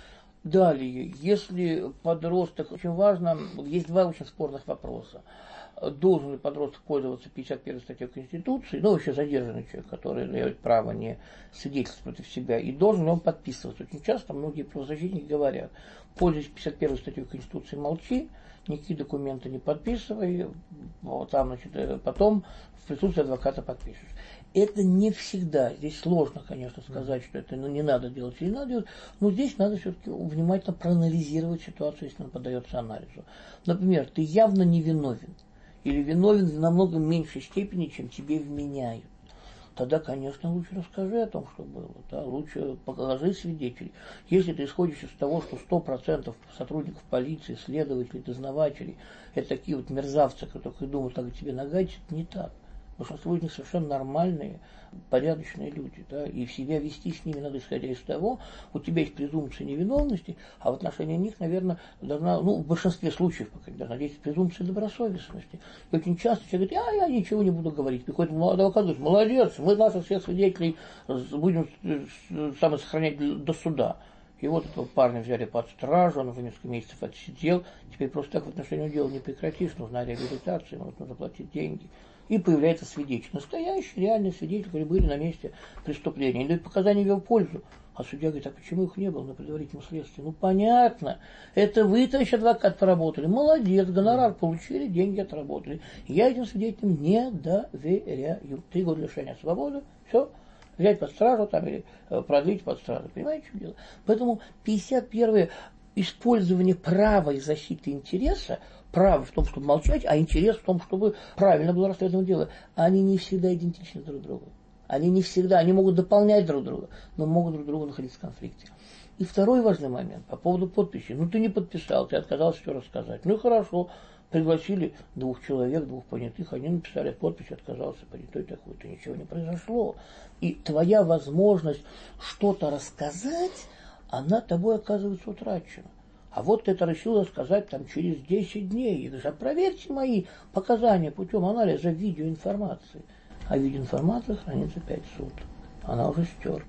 Далее, если подросток, очень важно, есть два очень спорных вопроса. Должен ли подросток пользоваться пятьдесят первой статьей Конституции, ну, еще задержанный человек, который дает право не свидетельствовать против себя, и должен ли он подписываться. Очень часто многие правозащитники говорят, пользуясь пятьдесят первой статьей Конституции, молчи, никакие документы не подписывай, вот там, значит, потом в присутствии адвоката подпишешь. Это не всегда, здесь сложно, конечно, сказать, что это ну, не надо делать или надо делать, но здесь надо все-таки внимательно проанализировать ситуацию, если она поддается анализу. Например, ты явно невиновен, или виновен в намного меньшей степени, чем тебе вменяют. Тогда, конечно, лучше расскажи о том, что было. Да? Лучше покажи свидетелей. Если ты исходишь из того, что сто процентов сотрудников полиции, следователей, дознавателей – это такие вот мерзавцы, которые думают, как тебе нагадить, это не так. Большинство из них совершенно нормальные, порядочные люди, да, и в себя вести с ними надо, исходя из того, у тебя есть презумпция невиновности, а в отношении них, наверное, должна, ну, в большинстве случаев, пока должна действовать презумпция добросовестности. И очень часто человек говорит, а я ничего не буду говорить. Приходит молодой адвокат, говорит, молодец, мы наших всех свидетелей будем самосохранять до суда. И вот этого парня взяли под стражу, он уже несколько месяцев отсидел, теперь просто так в отношении дела не прекратишь, нужна реабилитация, нужно заплатить деньги. И появляется свидетель. Настоящий, реальный свидетель, которые были на месте преступления. Они дают показания в его пользу. А судья говорит, а почему их не было на предварительном следствии? Ну, понятно. Это вы, товарищ адвокат, поработали. Молодец, гонорар получили, деньги отработали. Я этим свидетелям не доверяю. Три года лишения свободы, все. Взять под стражу там или продлить под стражу. Понимаете, что дело? Поэтому пятьдесят первое использование права и защиты интереса, право в том, чтобы молчать, а интерес в том, чтобы правильно было расследовано дело, они не всегда идентичны друг другу. Они не всегда, они могут дополнять друг друга, но могут друг друга находиться в конфликте. И второй важный момент по поводу подписи. Ну, ты не подписал, ты отказался все рассказать. Ну, и хорошо, пригласили двух человек, двух понятых, они написали подпись, отказался понятой такой-то, ничего не произошло. И твоя возможность что-то рассказать, она тобой оказывается утрачена. А вот ты это решил рассказать там через десять дней. И говоришь, а проверьте мои показания путем анализа видеоинформации. А видеоинформация хранится пять суток. Она уже стерта.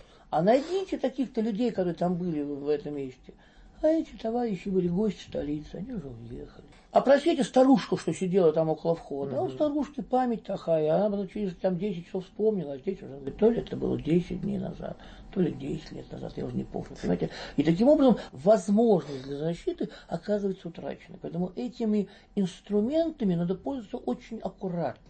А найдите таких-то людей, которые там были в этом месте. А эти товарищи были гости столицы, они уже уехали. А просите старушку, что сидела там около входа. Mm-hmm. А у старушки память такая, она бы через там, десять часов вспомнила, а здесь уже говорит, то ли это было десять дней назад, то ли десять лет назад, я уже не помню, понимаете. И таким образом возможность для защиты оказывается утраченной. Поэтому этими инструментами надо пользоваться очень аккуратно.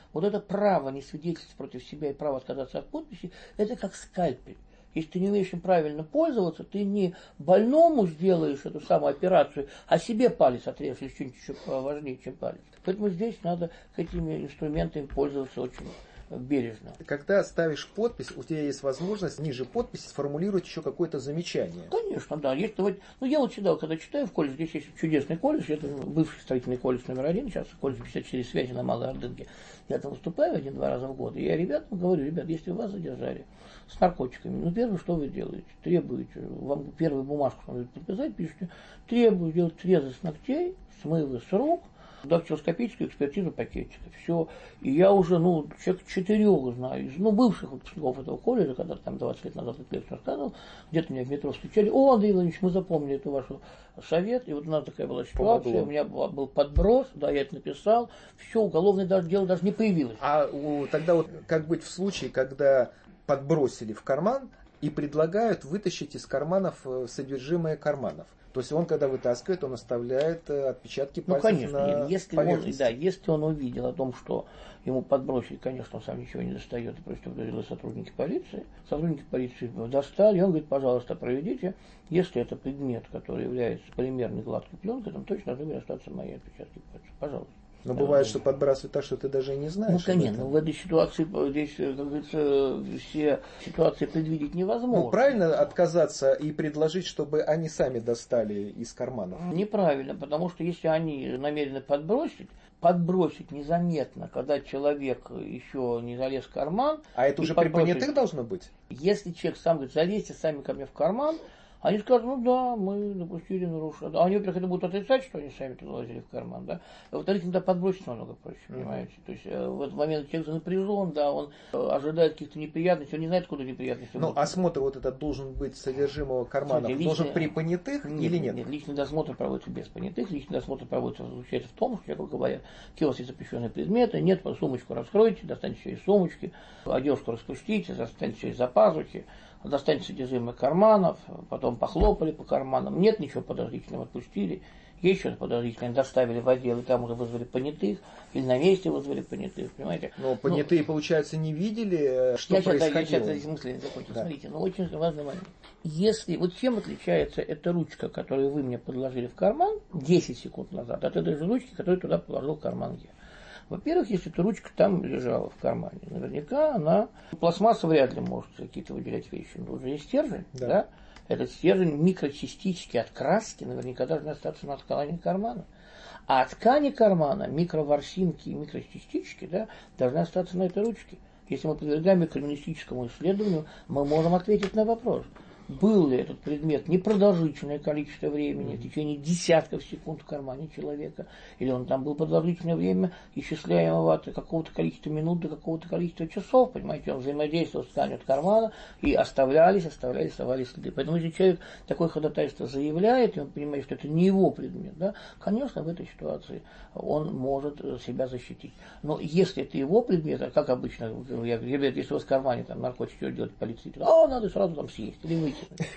Вот это право не свидетельствовать против себя и право отказаться от подписи, это как скальпель. Если ты не умеешь им правильно пользоваться, ты не больному сделаешь эту самую операцию, а себе палец отрежешь или что-нибудь еще важнее, чем палец. Поэтому здесь надо этими инструментами пользоваться очень бережно. Когда ставишь подпись, у тебя есть возможность ниже подписи сформулировать еще какое-то замечание. Конечно, да. Есть, вот, ну, я вот читал, когда читаю в колледже, здесь есть чудесный колледж, это бывший строительный колледж номер один, сейчас колледж пятьдесят четыре связи на Малой Ордынке. Я там выступаю один-два раза в год, и я ребятам говорю: ребят, если вас задержали с наркотиками, ну, первое, что вы делаете? Требуете, вам первую бумажку надо подписать, пишите: требую делать трезвость ногтей, смывы с рук, дактилоскопическую экспертизу пакетика. Все. И я уже, ну, человек четырех знаю, ну, бывших выпускников этого колледжа, когда там двадцать лет назад эту лекцию рассказывал, где-то меня в метро встречали: о, Андрей Владимирович, мы запомнили эту вашу совет, и вот у нас такая была ситуация, Помогло. У меня был подброс, да, я это написал, все, уголовное даже, дело даже не появилось. А у, тогда вот как быть в случае, когда подбросили в карман и предлагают вытащить из карманов содержимое карманов? То есть он, когда вытаскивает, он оставляет отпечатки пальцев, ну, конечно, на если поверхности. Он, да, если он увидел о том, что ему подбросили, конечно, он сам ничего не достает, и просто говорили сотрудники полиции. Сотрудники полиции достали, и он говорит: пожалуйста, проведите. Если это предмет, который является полимерной гладкой пленкой, там точно должны остаться мои отпечатки пальцев. Пожалуйста. Но бывает, что подбрасывают так, что ты даже и не знаешь. Ну, конечно, в этой ситуации, здесь, как говорится, все ситуации предвидеть невозможно. Ну, правильно отказаться и предложить, чтобы они сами достали из карманов? Неправильно, потому что если они намерены подбросить, подбросить незаметно, когда человек еще не залез в карман. А это уже при понятых должно быть? Если человек сам говорит: залезьте сами ко мне в карман, они скажут: ну да, мы допустили нарушение. А они, во-первых, это будут отрицать, что они сами туда лазили в карман, да. А во-вторых, иногда подбросить намного проще, понимаете. Mm-hmm. То есть э, в этот момент человек напряжен, да, он э, ожидает каких-то неприятностей, он не знает, куда неприятности Ну, будут. осмотр вот этот должен быть содержимого кармана, Смотрите, должен личный... при понятых нет, или нет? Нет, личный досмотр проводится без понятых. Личный досмотр проводится, заключается в том, что человеку говорят: какие у вас есть запрещенные предметы, нет, сумочку раскройте, достаньте все из сумочки, одежку распустите, достаньте все из-за пазухи, достаньте содержимое карманов, потом похлопали по карманам, нет ничего подозрительного, отпустили, есть что-то подозрительное, доставили в отдел, и там уже вызвали понятых, или на месте вызвали понятых, понимаете? Но понятые, ну, получается, не видели, что я происходило. Сейчас, я сейчас мысли не закончил. Да. Смотрите, ну очень важный момент. Если, вот чем отличается эта ручка, которую вы мне подложили в карман десять секунд назад, от этой же ручки, которую туда положил в карман я? Во-первых, если эта ручка там лежала в кармане, наверняка она... Пластмасса вряд ли может какие-то выделять вещи. Но уже есть стержень, да. да? Этот стержень, микрочастички от краски наверняка должны остаться на ткани кармана. А от ткани кармана микроворсинки и микрочастички, да, должны остаться на этой ручке. Если мы подвергаем криминалистическому исследованию, мы можем ответить на вопрос: был ли этот предмет непродолжительное количество времени, в течение десятков секунд в кармане человека, или он там был продолжительное время, исчисляемого от какого-то количества минут до какого-то количества часов, понимаете, он взаимодействовал с тканью от кармана, и оставлялись, оставлялись, оставались следы. Поэтому если человек такое ходатайство заявляет, и он понимает, что это не его предмет, да, конечно, в этой ситуации он может себя защитить. Но если это его предмет, как обычно, я говорю: ребята, если у вас в кармане там наркотики, что делать полиции? А, надо сразу там съесть или выйти.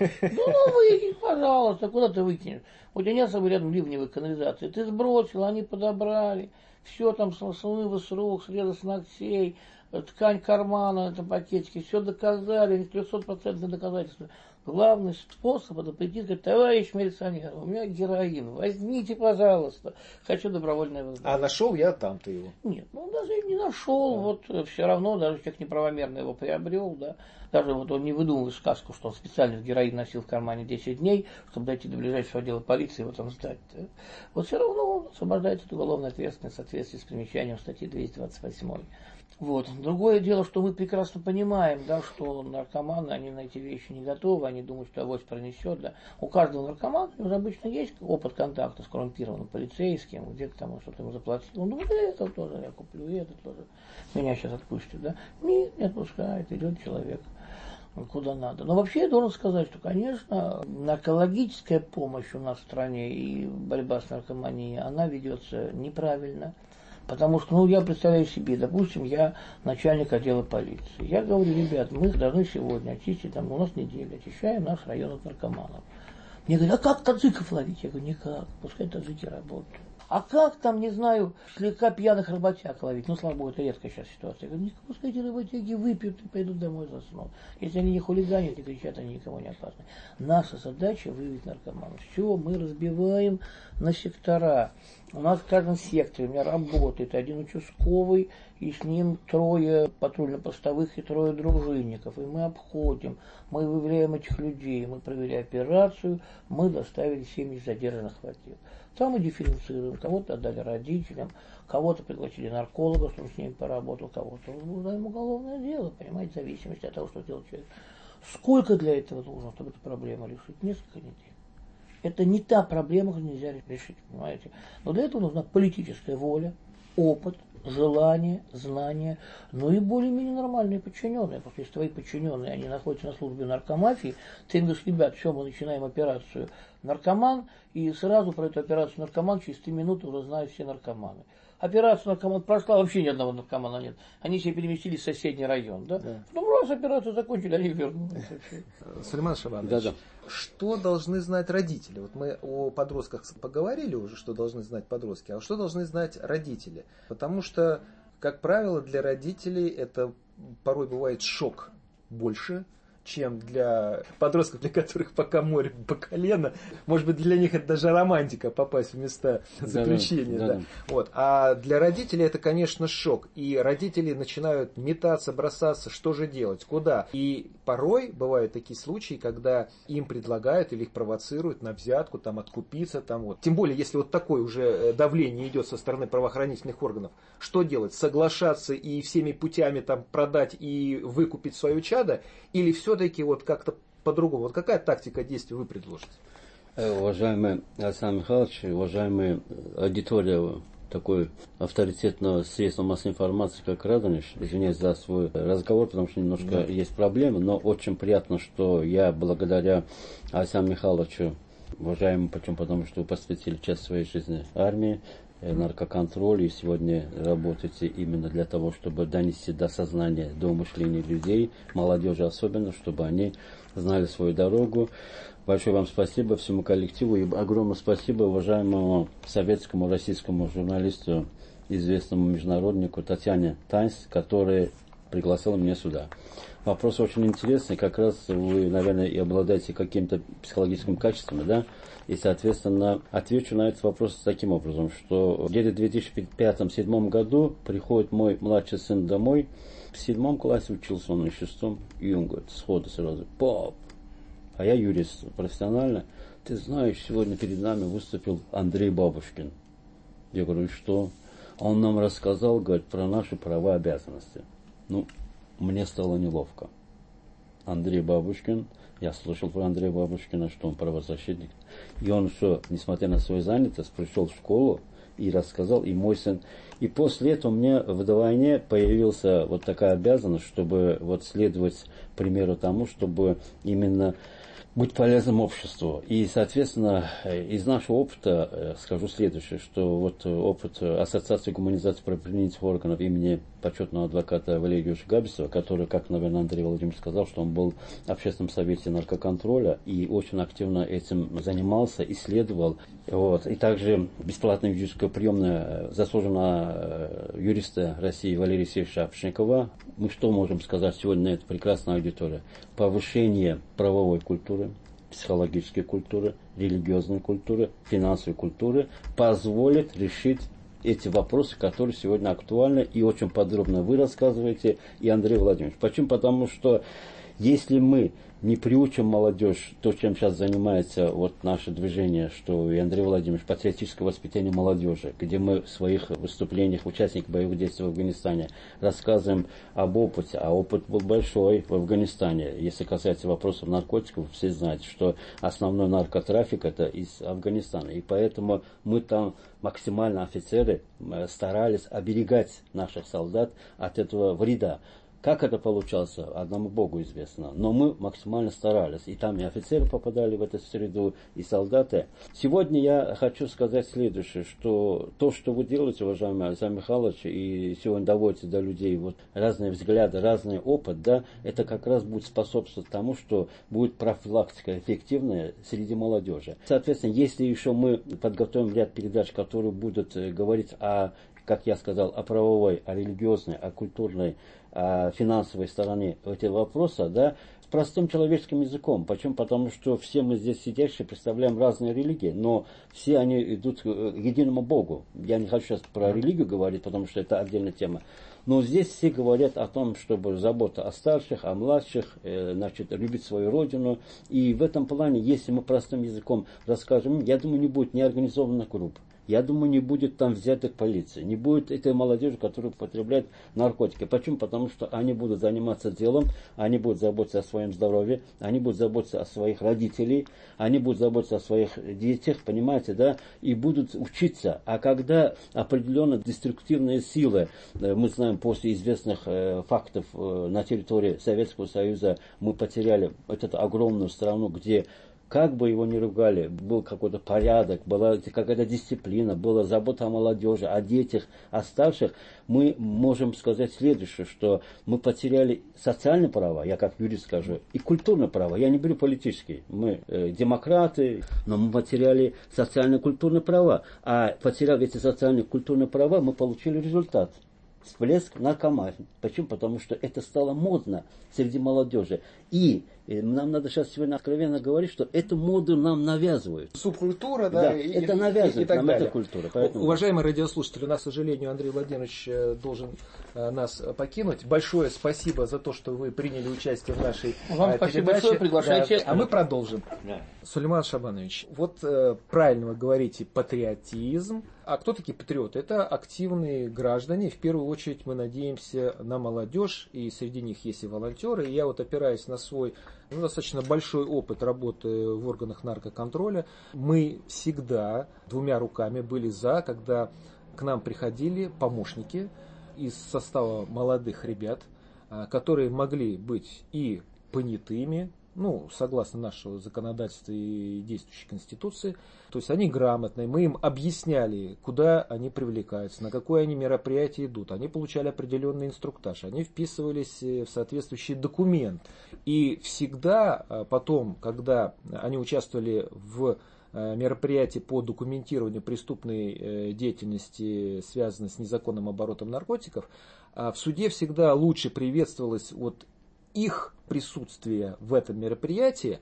Ну, выкинь, пожалуйста, куда ты выкинешь? У тебя нет с собой рядом ливневой канализации. Ты сбросил, они подобрали. Все там, смывы с рук, срезы с ногтей, ткань кармана, это пакетики, все доказали, трехсотпроцентное доказательство. Главный способ это прийти и сказать: товарищ милиционер, у меня героин, возьмите, пожалуйста, хочу добровольное возвращение. А нашел я там-то его? Нет, ну даже не нашел, да. Вот все равно, даже человек неправомерно его приобрел, да, даже вот он не выдумывал сказку, что он специально героин носил в кармане десять дней, чтобы дойти до ближайшего отдела полиции и его там сдать. Да? Вот все равно он освобождается от уголовной ответственности в соответствии с примечанием статьи двести двадцать восемь. Вот. Другое дело, что мы прекрасно понимаем, да, что наркоманы, они на эти вещи не готовы, они думают, что авось пронесет. Да. У каждого наркомана уже обычно есть опыт контакта с коррумпированным полицейским, где-то там он что-то ему заплатил. Он думает: это тоже я куплю, и это тоже меня сейчас отпустят. Да. Нет, не отпускает, идет человек куда надо. Но вообще я должен сказать, что, конечно, наркологическая помощь у нас в стране и борьба с наркоманией, она ведется неправильно. Потому что, ну, я представляю себе, допустим, я начальник отдела полиции. Я говорю: ребят, мы должны сегодня очистить, там, у нас неделя, очищаем наш район от наркоманов. Мне говорят: а как таджиков ловить? Я говорю: никак, пускай таджики работают. А как там, не знаю, слегка пьяных работяг ловить? Ну, слава богу, это редкая сейчас ситуация. Я говорю, пускай эти работяги выпьют и пойдут домой заснут. Если они не хулиганят и кричат, они никому не опасны. Наша задача выявить наркоманов. Все, мы разбиваем на сектора. У нас в каждом секторе у меня работает один участковый, и с ним трое патрульно-постовых и трое дружинников. И мы обходим, мы выявляем этих людей, мы провели операцию, мы доставили семьи задержанных в отдел. Там мы дифференцируем, кого-то отдали родителям, кого-то пригласили нарколога, чтобы с ними поработал, кого-то возбуждаем уголовное дело, понимаете, в зависимости от того, что делает человек. Сколько для этого нужно, чтобы эту проблему решить? Несколько недель. Это не та проблема, которую нельзя решить, понимаете. Но для этого нужна политическая воля, опыт, желание, знание, ну и более-менее нормальные подчиненные. Потому что если твои подчиненные, они находятся на службе наркомафии, ты им говоришь, ребят, все, мы начинаем операцию наркоман, и сразу про эту операцию наркоман через три минуты уже знают все наркоманы. Операция наркоман прошла, вообще ни одного наркомана нет. Они себе переместились в соседний район. Да? Да. Ну, раз операцию закончили, они вернулись. Сулейман Шабанович, да, да. Что должны знать родители? Вот мы о подростках поговорили уже, что должны знать подростки, а что должны знать родители? Потому что, как правило, для родителей это порой бывает шок больше, чем для подростков, для которых пока море по колено. Может быть, для них это даже романтика попасть в места заключения. Да, да, да. Да. Вот. А для родителей это, конечно, шок. И родители начинают метаться, бросаться, что же делать, куда. И порой бывают такие случаи, когда им предлагают или их провоцируют на взятку, там, откупиться. Там, вот. Тем более, если вот такое уже давление идет со стороны правоохранительных органов. Что делать? Соглашаться и всеми путями там, продать и выкупить свое чадо? Или все-таки вот как-то по-другому? Вот какая тактика действий вы предложите? Уважаемый Александр Михайлович, уважаемая аудитория такой авторитетного средства массовой информации, как Радонеж, извиняюсь за свой разговор, потому что немножко да. есть проблемы, но очень приятно, что я благодаря Александру Михайловичу, уважаемому, почему, потому что вы посвятили часть своей жизни армии, наркоконтроль, и сегодня работаете именно для того, чтобы донести до сознания, до мышления людей, молодежи особенно, чтобы они знали свою дорогу. Большое вам спасибо всему коллективу и огромное спасибо уважаемому советскому российскому журналисту, известному международнику Татьяне Тайнс, которая пригласила меня сюда. Вопрос очень интересный, как раз вы, наверное, и обладаете каким-то психологическим качеством, да? И, соответственно, отвечу на этот вопрос таким образом, что где-то в две тысячи пятом — две тысячи седьмом году приходит мой младший сын домой, в седьмом классе учился он, на шестом, и он говорит сходу сразу: пап, а я юрист профессионально, ты знаешь, сегодня перед нами выступил Андрей Бабушкин. Я говорю, что? Он нам рассказал, говорит, про наши права и обязанности. Ну, мне стало неловко. Андрей Бабушкин, я слышал про Андрея Бабушкина, что он правозащитник. И он что, несмотря на свою занятость, пришел в школу и рассказал, и мой сын. И после этого у меня вдвойне появилась вот такая обязанность, чтобы вот следовать примеру тому, чтобы именно быть полезным обществу. И, соответственно, из нашего опыта скажу следующее, что вот опыт Ассоциации гуманизации правоохранительных органов имени почетного адвоката Валерия Георгиевича Габисова, который, как, наверное, Андрей Владимирович сказал, что он был в общественном совете наркоконтроля и очень активно этим занимался, исследовал. Вот. И также бесплатная юридическая приемная заслуженного юриста России Валерия Сергеевича Апшникова. Мы что можем сказать сегодня на этой прекрасной аудитории? Повышение правовой культуры, психологической культуры, религиозной культуры, финансовой культуры позволит решить эти вопросы, которые сегодня актуальны, и очень подробно вы рассказываете, и Андрей Владимирович. Почему? Потому что если мы не приучим молодежь, то, чем сейчас занимается вот наше движение, что и Андрей Владимирович, патриотическое воспитание молодежи, где мы в своих выступлениях участников боевых действий в Афганистане рассказываем об опыте, а опыт был большой в Афганистане. Если касается вопросов наркотиков, все знаете, что основной наркотрафик это из Афганистана, и поэтому мы там максимально, офицеры, старались оберегать наших солдат от этого вреда. Как это получалось, одному Богу известно. Но мы максимально старались. И там и офицеры попадали в эту среду, и солдаты. Сегодня я хочу сказать следующее, что то, что вы делаете, уважаемый Александр Михайлович, и сегодня доводите до людей вот разные взгляды, разный опыт, да, это как раз будет способствовать тому, что будет профилактика эффективная среди молодежи. Соответственно, если еще мы подготовим ряд передач, которые будут говорить о, как я сказал, о правовой, о религиозной, о культурной, о финансовой стороне этого вопроса, да, простым человеческим языком. Почему? Потому что все мы здесь сидящие представляем разные религии, но все они идут к единому Богу. Я не хочу сейчас про религию говорить, потому что это отдельная тема. Но здесь все говорят о том, чтобы забота о старших, о младших, э, значит, любить свою родину. И в этом плане, если мы простым языком расскажем, я думаю, не будет неорганизованных групп. Я думаю, не будет там взятых полиции, не будет этой молодежи, которая употребляет наркотики. Почему? Потому что они будут заниматься делом, они будут заботиться о своем здоровье, они будут заботиться о своих родителях, они будут заботиться о своих детях, понимаете, да, и будут учиться. А когда определенные деструктивные силы, мы знаем, после известных фактов на территории Советского Союза мы потеряли вот эту огромную страну, где как бы его ни ругали, был какой-то порядок, была какая-то дисциплина, была забота о молодежи, о детях, о старших, мы можем сказать следующее, что мы потеряли социальные права, я как юрист скажу, и культурные права. Я не беру политические. Мы э, демократы, но мы потеряли социальные культурные права. А потеряв эти социальные культурные права, мы получили результат. Всплеск наркомании. Почему? Потому что это стало модно среди молодежи. И нам надо сейчас сегодня откровенно говорить, что эту моду нам навязывают. Субкультура, да, да и, это и, навязывает и, и так нам далее. эта культура. Поэтому... Уважаемые радиослушатели, у нас, к сожалению, Андрей Владимирович должен нас покинуть. Большое спасибо за то, что вы приняли участие в нашей Вам передаче. Спасибо большое, приглашайте. Да, а мы продолжим. Да. Сулейман Шабанович, вот э, правильно вы говорите, патриотизм. А кто такие патриоты? Это активные граждане. В первую очередь мы надеемся на молодежь, и среди них есть и волонтеры. И я вот опираюсь на свой ну, достаточно большой опыт работы в органах наркоконтроля. Мы всегда двумя руками были за, когда к нам приходили помощники из состава молодых ребят, которые могли быть и понятыми, ну, согласно нашего законодательства и действующей Конституции. То есть они грамотные, мы им объясняли, куда они привлекаются, на какое они мероприятие идут. Они получали определенный инструктаж, они вписывались в соответствующий документ. И всегда потом, когда они участвовали в мероприятий по документированию преступной деятельности, связанной с незаконным оборотом наркотиков, в суде всегда лучше приветствовалось вот их присутствие в этом мероприятии,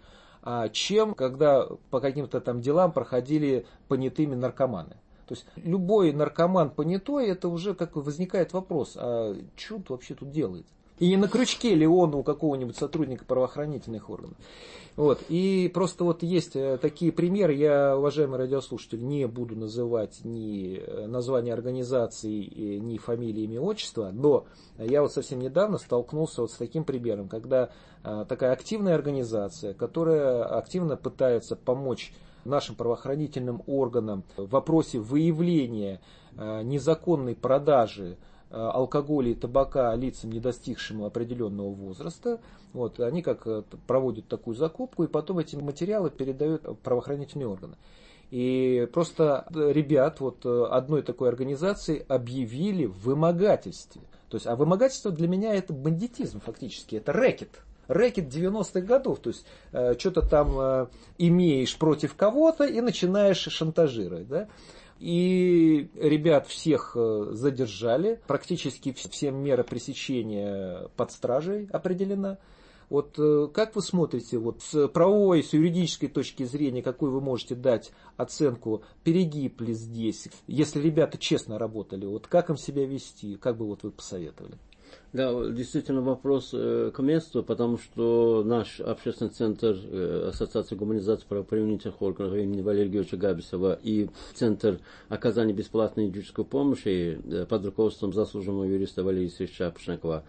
чем когда по каким-то там делам проходили понятыми наркоманы. То есть любой наркоман понятой, это уже как возникает вопрос, а что он вообще тут делает? И не на крючке ли он у какого-нибудь сотрудника правоохранительных органов? Вот. И просто вот есть такие примеры, я, уважаемый радиослушатель, не буду называть ни названия организаций, ни фамилии, имя, отчество, но я вот совсем недавно столкнулся вот с таким примером, когда такая активная организация, которая активно пытается помочь нашим правоохранительным органам в вопросе выявления незаконной продажи алкоголя и табака лицам, не достигшим определенного возраста. Вот, они как проводят такую закупку, и потом эти материалы передают в правоохранительные органы. И просто ребят вот одной такой организации объявили в вымогательстве. То есть, а вымогательство для меня это бандитизм фактически, это рэкет. Рэкет девяностых годов, то есть э, что-то там э, имеешь против кого-то и начинаешь шантажировать, да? И ребят всех задержали, практически все меры пресечения под стражей определена. Вот как вы смотрите, вот с правовой, с юридической точки зрения, какую вы можете дать оценку, перегиб ли здесь, если ребята честно работали, вот как им себя вести, как бы вот вы посоветовали? Да, действительно вопрос э, к месту, потому что наш общественный центр э, Ассоциации гуманизации правоприменительных органов имени Валерия Георгиевича Габисова и Центр оказания бесплатной юридической помощи э, под руководством заслуженного юриста Валерия Исаевича Шапошникова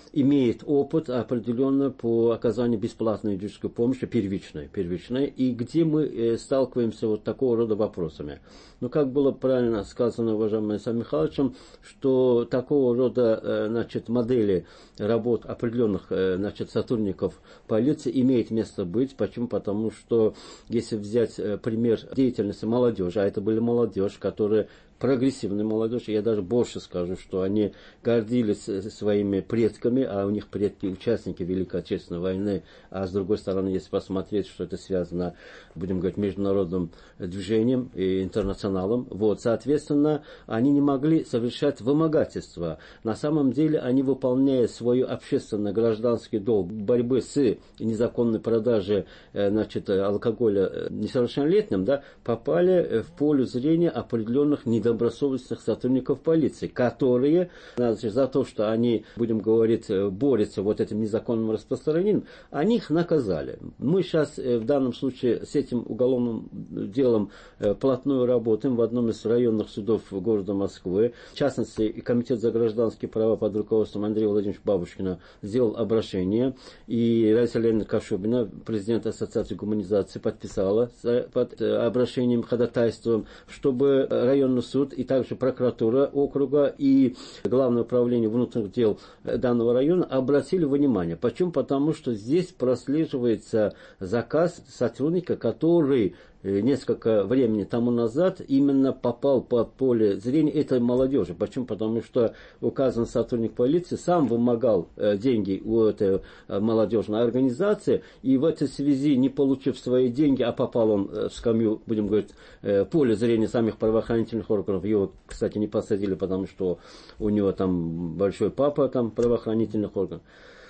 имеет опыт определенно по оказанию бесплатной юридической помощи, первичной, первичной, и где мы сталкиваемся вот такого рода вопросами. Ну, как было правильно сказано уважаемым Александром Михайловичем, что такого рода, значит, модели работ определенных, значит, сотрудников полиции имеет место быть. Почему? Потому что, если взять пример деятельности молодежи, а это были молодежь, которые прогрессивная молодежь, я даже больше скажу, что они гордились своими предками, а у них предки участники Великой Отечественной войны, а с другой стороны, если посмотреть, что это связано, будем говорить, международным движением и интернационалом, вот, соответственно, они не могли совершать вымогательство. На самом деле, они, выполняя свой общественно-гражданский долг борьбы с незаконной продажей, значит, алкоголя несовершеннолетним, да, попали в поле зрения определенных недостатков добросовестных сотрудников полиции, которые, значит, за то, что они, будем говорить, борются вот этим незаконным распространением, они их наказали. Мы сейчас в данном случае с этим уголовным делом плотную работаем в одном из районных судов города Москвы. В частности, Комитет за гражданские права под руководством Андрея Владимировича Бабушкина сделал обращение, и Раиса Леонидовна Кашубина, президент Ассоциации гуманизации, подписала под обращением, ходатайством, чтобы районный суд и также прокуратура округа и Главное управление внутренних дел данного района обратили внимание. Почему? Потому что здесь прослеживается заказ сотрудника, который несколько времени тому назад именно попал под поле зрения этой молодежи. Почему? Потому что указанный сотрудник полиции сам вымогал деньги у этой молодежной организации, и в этой связи, не получив свои деньги, а попал он в скамью, будем говорить, поле зрения самих правоохранительных органов. Его, кстати, не посадили, потому что у него там большой папа там правоохранительных органов.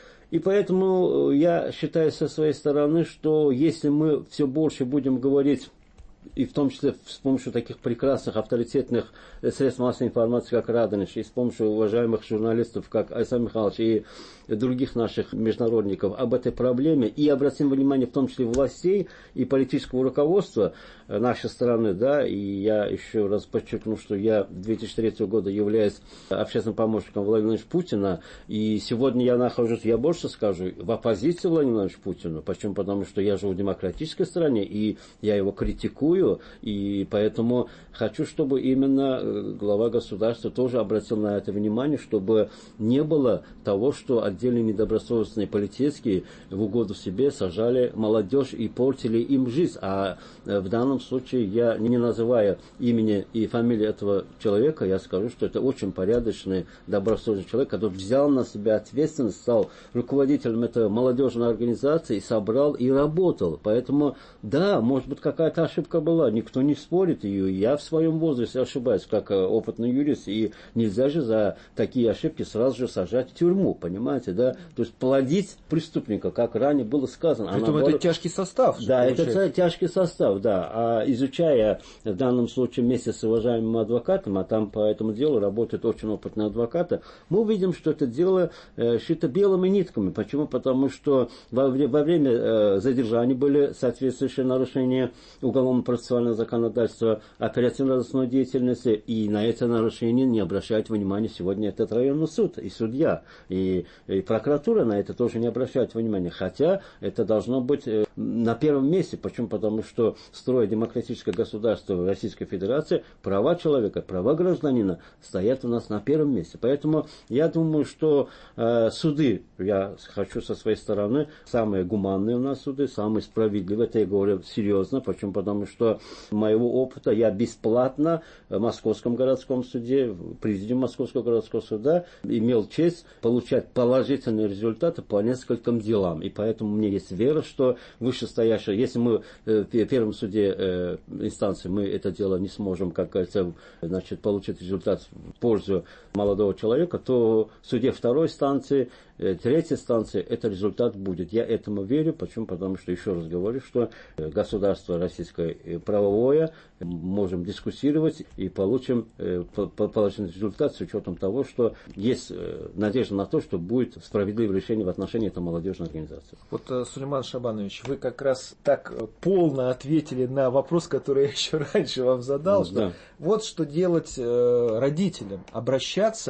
И поэтому я считаю со своей стороны, что если мы все больше будем говорить, и в том числе с помощью таких прекрасных авторитетных средств массовой информации, как Радонеж, и с помощью уважаемых журналистов, как Александр Михайлович, и других наших международников об этой проблеме, и обратим внимание в том числе властей и политического руководства нашей страны, да, и я еще раз подчеркну, что я с две тысячи третьего года являюсь общественным помощником Владимира Владимировича Путина, и сегодня я нахожусь, я больше скажу, в оппозиции Владимиру Владимировичу Путину. Почему? Потому что я живу в демократической стране, и я его критикую, и поэтому хочу, чтобы именно глава государства тоже обратил на это внимание, чтобы не было того, что отдельные недобросовестные полицейские в угоду себе сажали молодежь и портили им жизнь. А в данном случае я, не называя имени и фамилии этого человека, я скажу, что это очень порядочный, добросовестный человек, который взял на себя ответственность, стал руководителем этой молодежной организации, собрал и работал. Поэтому, да, может быть, какая-то ошибка была, никто не спорит ее. Я в своем возрасте ошибаюсь, как опытный юрист, и нельзя же за такие ошибки сразу же сажать в тюрьму, понимаете, да? То есть плодить преступника, как ранее было сказано. А наоборот... Это тяжкий состав. Да, получается. Это тяжкий состав, да. А изучая в данном случае вместе с уважаемым адвокатом, а там по этому делу работают очень опытные адвокаты, мы увидим, что это дело э, шито белыми нитками. Почему? Потому что во, во время э, задержания были соответствующие нарушения уголовно-процессуального законодательства, оперативно-розыскной деятельности, и на это нарушение не обращает внимания сегодня этот районный суд и судья, и, и прокуратура на это тоже не обращает внимания, хотя это должно быть на первом месте. Почему? Потому что, строя демократическое государство Российской Федерации, права человека, права гражданина стоят у нас на первом месте. Поэтому я думаю, что э, суды, я хочу со своей стороны, самые гуманные у нас суды, самые справедливые, это я говорю серьезно. Почему? Потому что моего опыта я бесплатно в Московском городском суде, в президиуме Московского городского суда имел честь получать положительные результаты по нескольким делам. И поэтому у меня есть вера, что вышестоящее, если мы в первом суде инстанции мы это дело не сможем, как говорится, значит, получить результат в пользу молодого человека, то в суде второй инстанции, третьей инстанции этот результат будет. Я этому верю. Почему? Потому что, еще раз говорю, что государство российское правовое, можем дискуссировать и получим положительный результат с учетом того, что есть надежда на то, что будет справедливое решение в отношении этой молодежной организации. Вот, Сулейман Шабанович, вы как раз так полно ответили на вопрос, который я еще раньше вам задал, что да. Вот что делать родителям, обращаться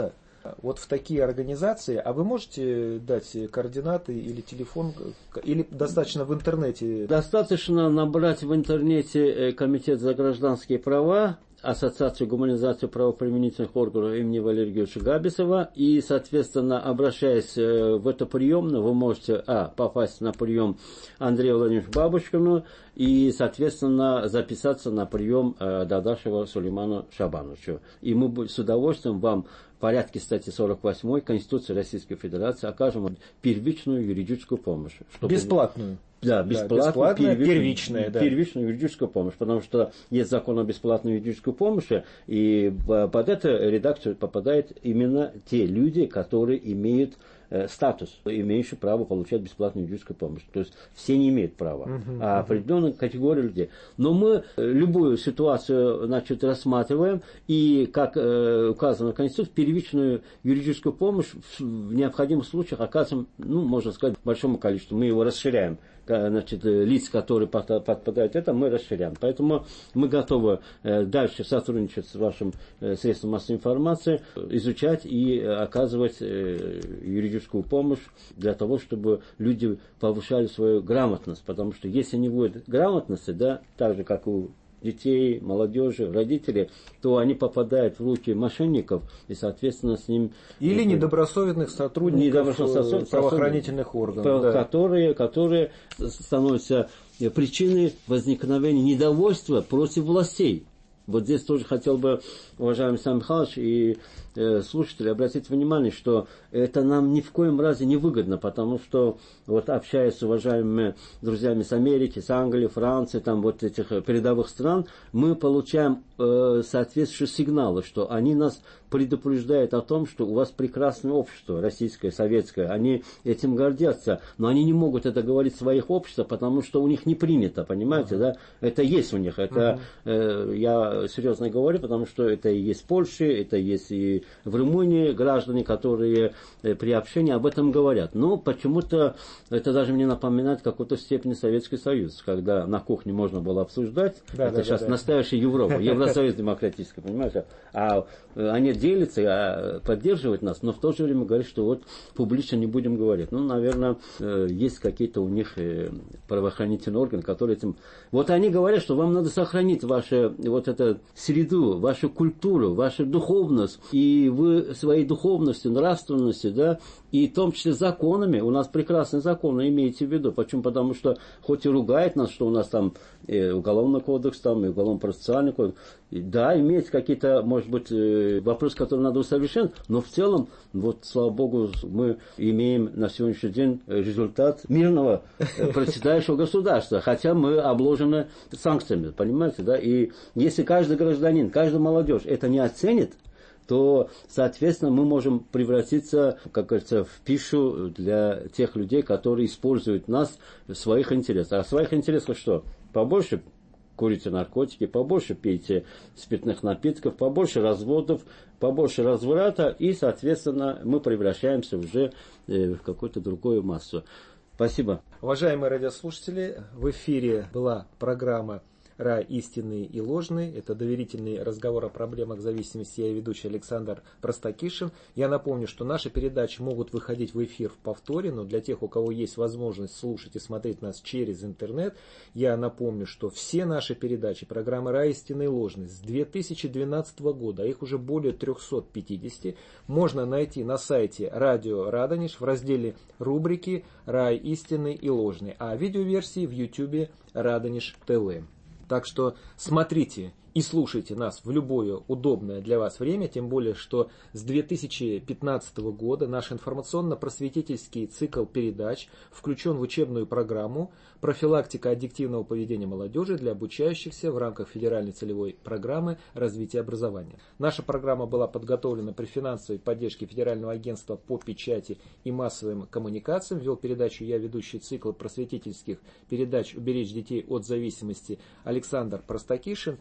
вот в такие организации, а вы можете дать координаты или телефон, или достаточно в интернете? Достаточно набрать в интернете Комитет за гражданские права, Ассоциацию гуманизации правоприменительных органов имени Валерия Георгиевича Габисова, и, соответственно, обращаясь в эту приемную, вы можете а, попасть на прием Андрею Владимировичу Бабушкину и, соответственно, записаться на прием Дадашева Сулейману Шабановичу. И мы с удовольствием вам в порядке статьи сорок восьмой Конституции Российской Федерации окажем первичную юридическую помощь. Чтобы... Бесплатную. Да, бесплатную, да, бесплатная, первичную, первичная, да. первичную юридическую помощь, потому что есть закон о бесплатной юридической помощи, и под эту редакцию попадают именно те люди, которые имеют э, статус, имеющие право получать бесплатную юридическую помощь. То есть все не имеют права, uh-huh, а определенная uh-huh. категория людей. Но мы любую ситуацию, значит, рассматриваем, и, как э, указано в Конституции, первичную юридическую помощь в, в необходимых случаях оказываем, ну, можно сказать, большому количеству. Мы его расширяем. Значит, лиц, которые подпадают это, мы расширяем. Поэтому мы готовы дальше сотрудничать с вашим средством массовой информации, изучать и оказывать юридическую помощь для того, чтобы люди повышали свою грамотность. Потому что если не будет грамотности, да, так же, как у детей, молодежи, родителей, то они попадают в руки мошенников и, соответственно, с ним... Или это, недобросовестных сотрудников недобросовестных правоохранительных органов. Да. Которые, которые становятся причиной возникновения недовольства против властей. Вот здесь тоже хотел бы, уважаемый Александр Михайлович и э, слушатели, обратить внимание, что это нам ни в коем разе не выгодно, потому что, вот общаясь с уважаемыми друзьями с Америки, с Англии, Франции, там вот этих передовых стран, мы получаем э, соответствующие сигналы, что они нас предупреждают о том, что у вас прекрасное общество, российское, советское, они этим гордятся, но они не могут это говорить в своих обществах, потому что у них не принято, понимаете, uh-huh. да? Это есть у них, это uh-huh. э, я серьезно говорю, потому что это и есть в Польше, это есть и в Румынии граждане, которые э, при общении об этом говорят. Но почему-то это даже мне напоминает какую-то степень Советский Союз, когда на кухне можно было обсуждать, да, это да, сейчас да, настоящая да. Европа, Евросоюз демократический, понимаете, а они делятся, а поддерживают нас, но в то же время говорят, что вот публично не будем говорить. Ну, наверное, есть какие-то у них правоохранительные органы, которые этим... Вот они говорят, что вам надо сохранить вашу вот эту среду, вашу культуру, вашу духовность, и вы своей духовностью, нравственностью, да, и в том числе законами, у нас прекрасные законы, имейте в виду. Почему? Потому что хоть и ругает нас, что у нас там и уголовный кодекс, там, и уголовно-процессуальный кодекс, да, имеется какие-то, может быть, вопросы, которые надо усовершенствовать, но в целом, вот, слава Богу, мы имеем на сегодняшний день результат мирного процветающего государства, хотя мы обложены санкциями, понимаете, да, и если каждый гражданин, каждая молодежь это не оценит, то, соответственно, мы можем превратиться, как говорится, в пищу для тех людей, которые используют нас в своих интересах. А в своих интересах что? Побольше курите наркотики, побольше пейте спиртных напитков, побольше разводов, побольше разврата, и, соответственно, мы превращаемся уже в какую-то другую массу. Спасибо. Уважаемые радиослушатели, в эфире была программа «Рай истинный и ложный». Это доверительный разговор о проблемах зависимости. Я ведущий Александр Простакишин. Я напомню, что наши передачи могут выходить в эфир в повторе, но для тех, у кого есть возможность слушать и смотреть нас через интернет, я напомню, что все наши передачи, программы «Рай истинный и ложный» с две тысячи двенадцатого года, а их уже более триста пятьдесят, можно найти на сайте Радио Радонеж в разделе рубрики «Рай истинный и ложный», а видеоверсии в YouTube Радонеж ТВ. Так что смотрите и слушайте нас в любое удобное для вас время, тем более, что с две тысячи пятнадцатого года наш информационно-просветительский цикл передач включен в учебную программу «Профилактика аддиктивного поведения молодежи для обучающихся в рамках федеральной целевой программы развития образования». Наша программа была подготовлена при финансовой поддержке Федерального агентства по печати и массовым коммуникациям. Вел передачу я, ведущий цикл просветительских передач «Уберечь детей от зависимости» Александр Простакишин. И я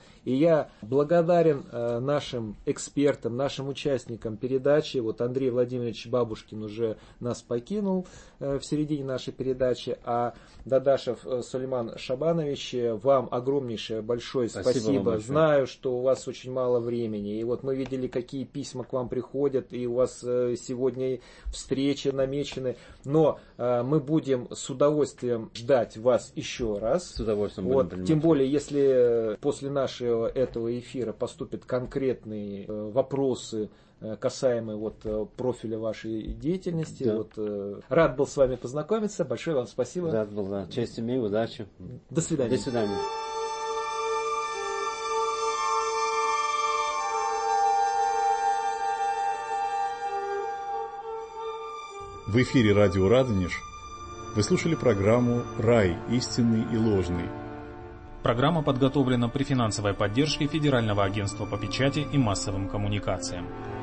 Я благодарен э, нашим экспертам, нашим участникам передачи. Вот Андрей Владимирович Бабушкин уже нас покинул э, в середине нашей передачи, а Дадашев э, Сулейман Шабанович, э, вам огромнейшее большое спасибо. спасибо. Знаю, что у вас очень мало времени, и вот мы видели, какие письма к вам приходят, и у вас э, сегодня встречи намечены, но э, мы будем с удовольствием ждать вас еще раз. С удовольствием вот, будем тем более, если после нашего этого эфира поступят конкретные э, вопросы, э, касаемые вот, э, профиля вашей деятельности. Да. Вот, э, рад был с вами познакомиться. Большое вам спасибо. Рад был, да. Честь имею, удачи. До свидания. До свидания. В эфире радио Радонеж вы слушали программу «Рай. Истинный и ложный». Программа подготовлена при финансовой поддержке Федерального агентства по печати и массовым коммуникациям.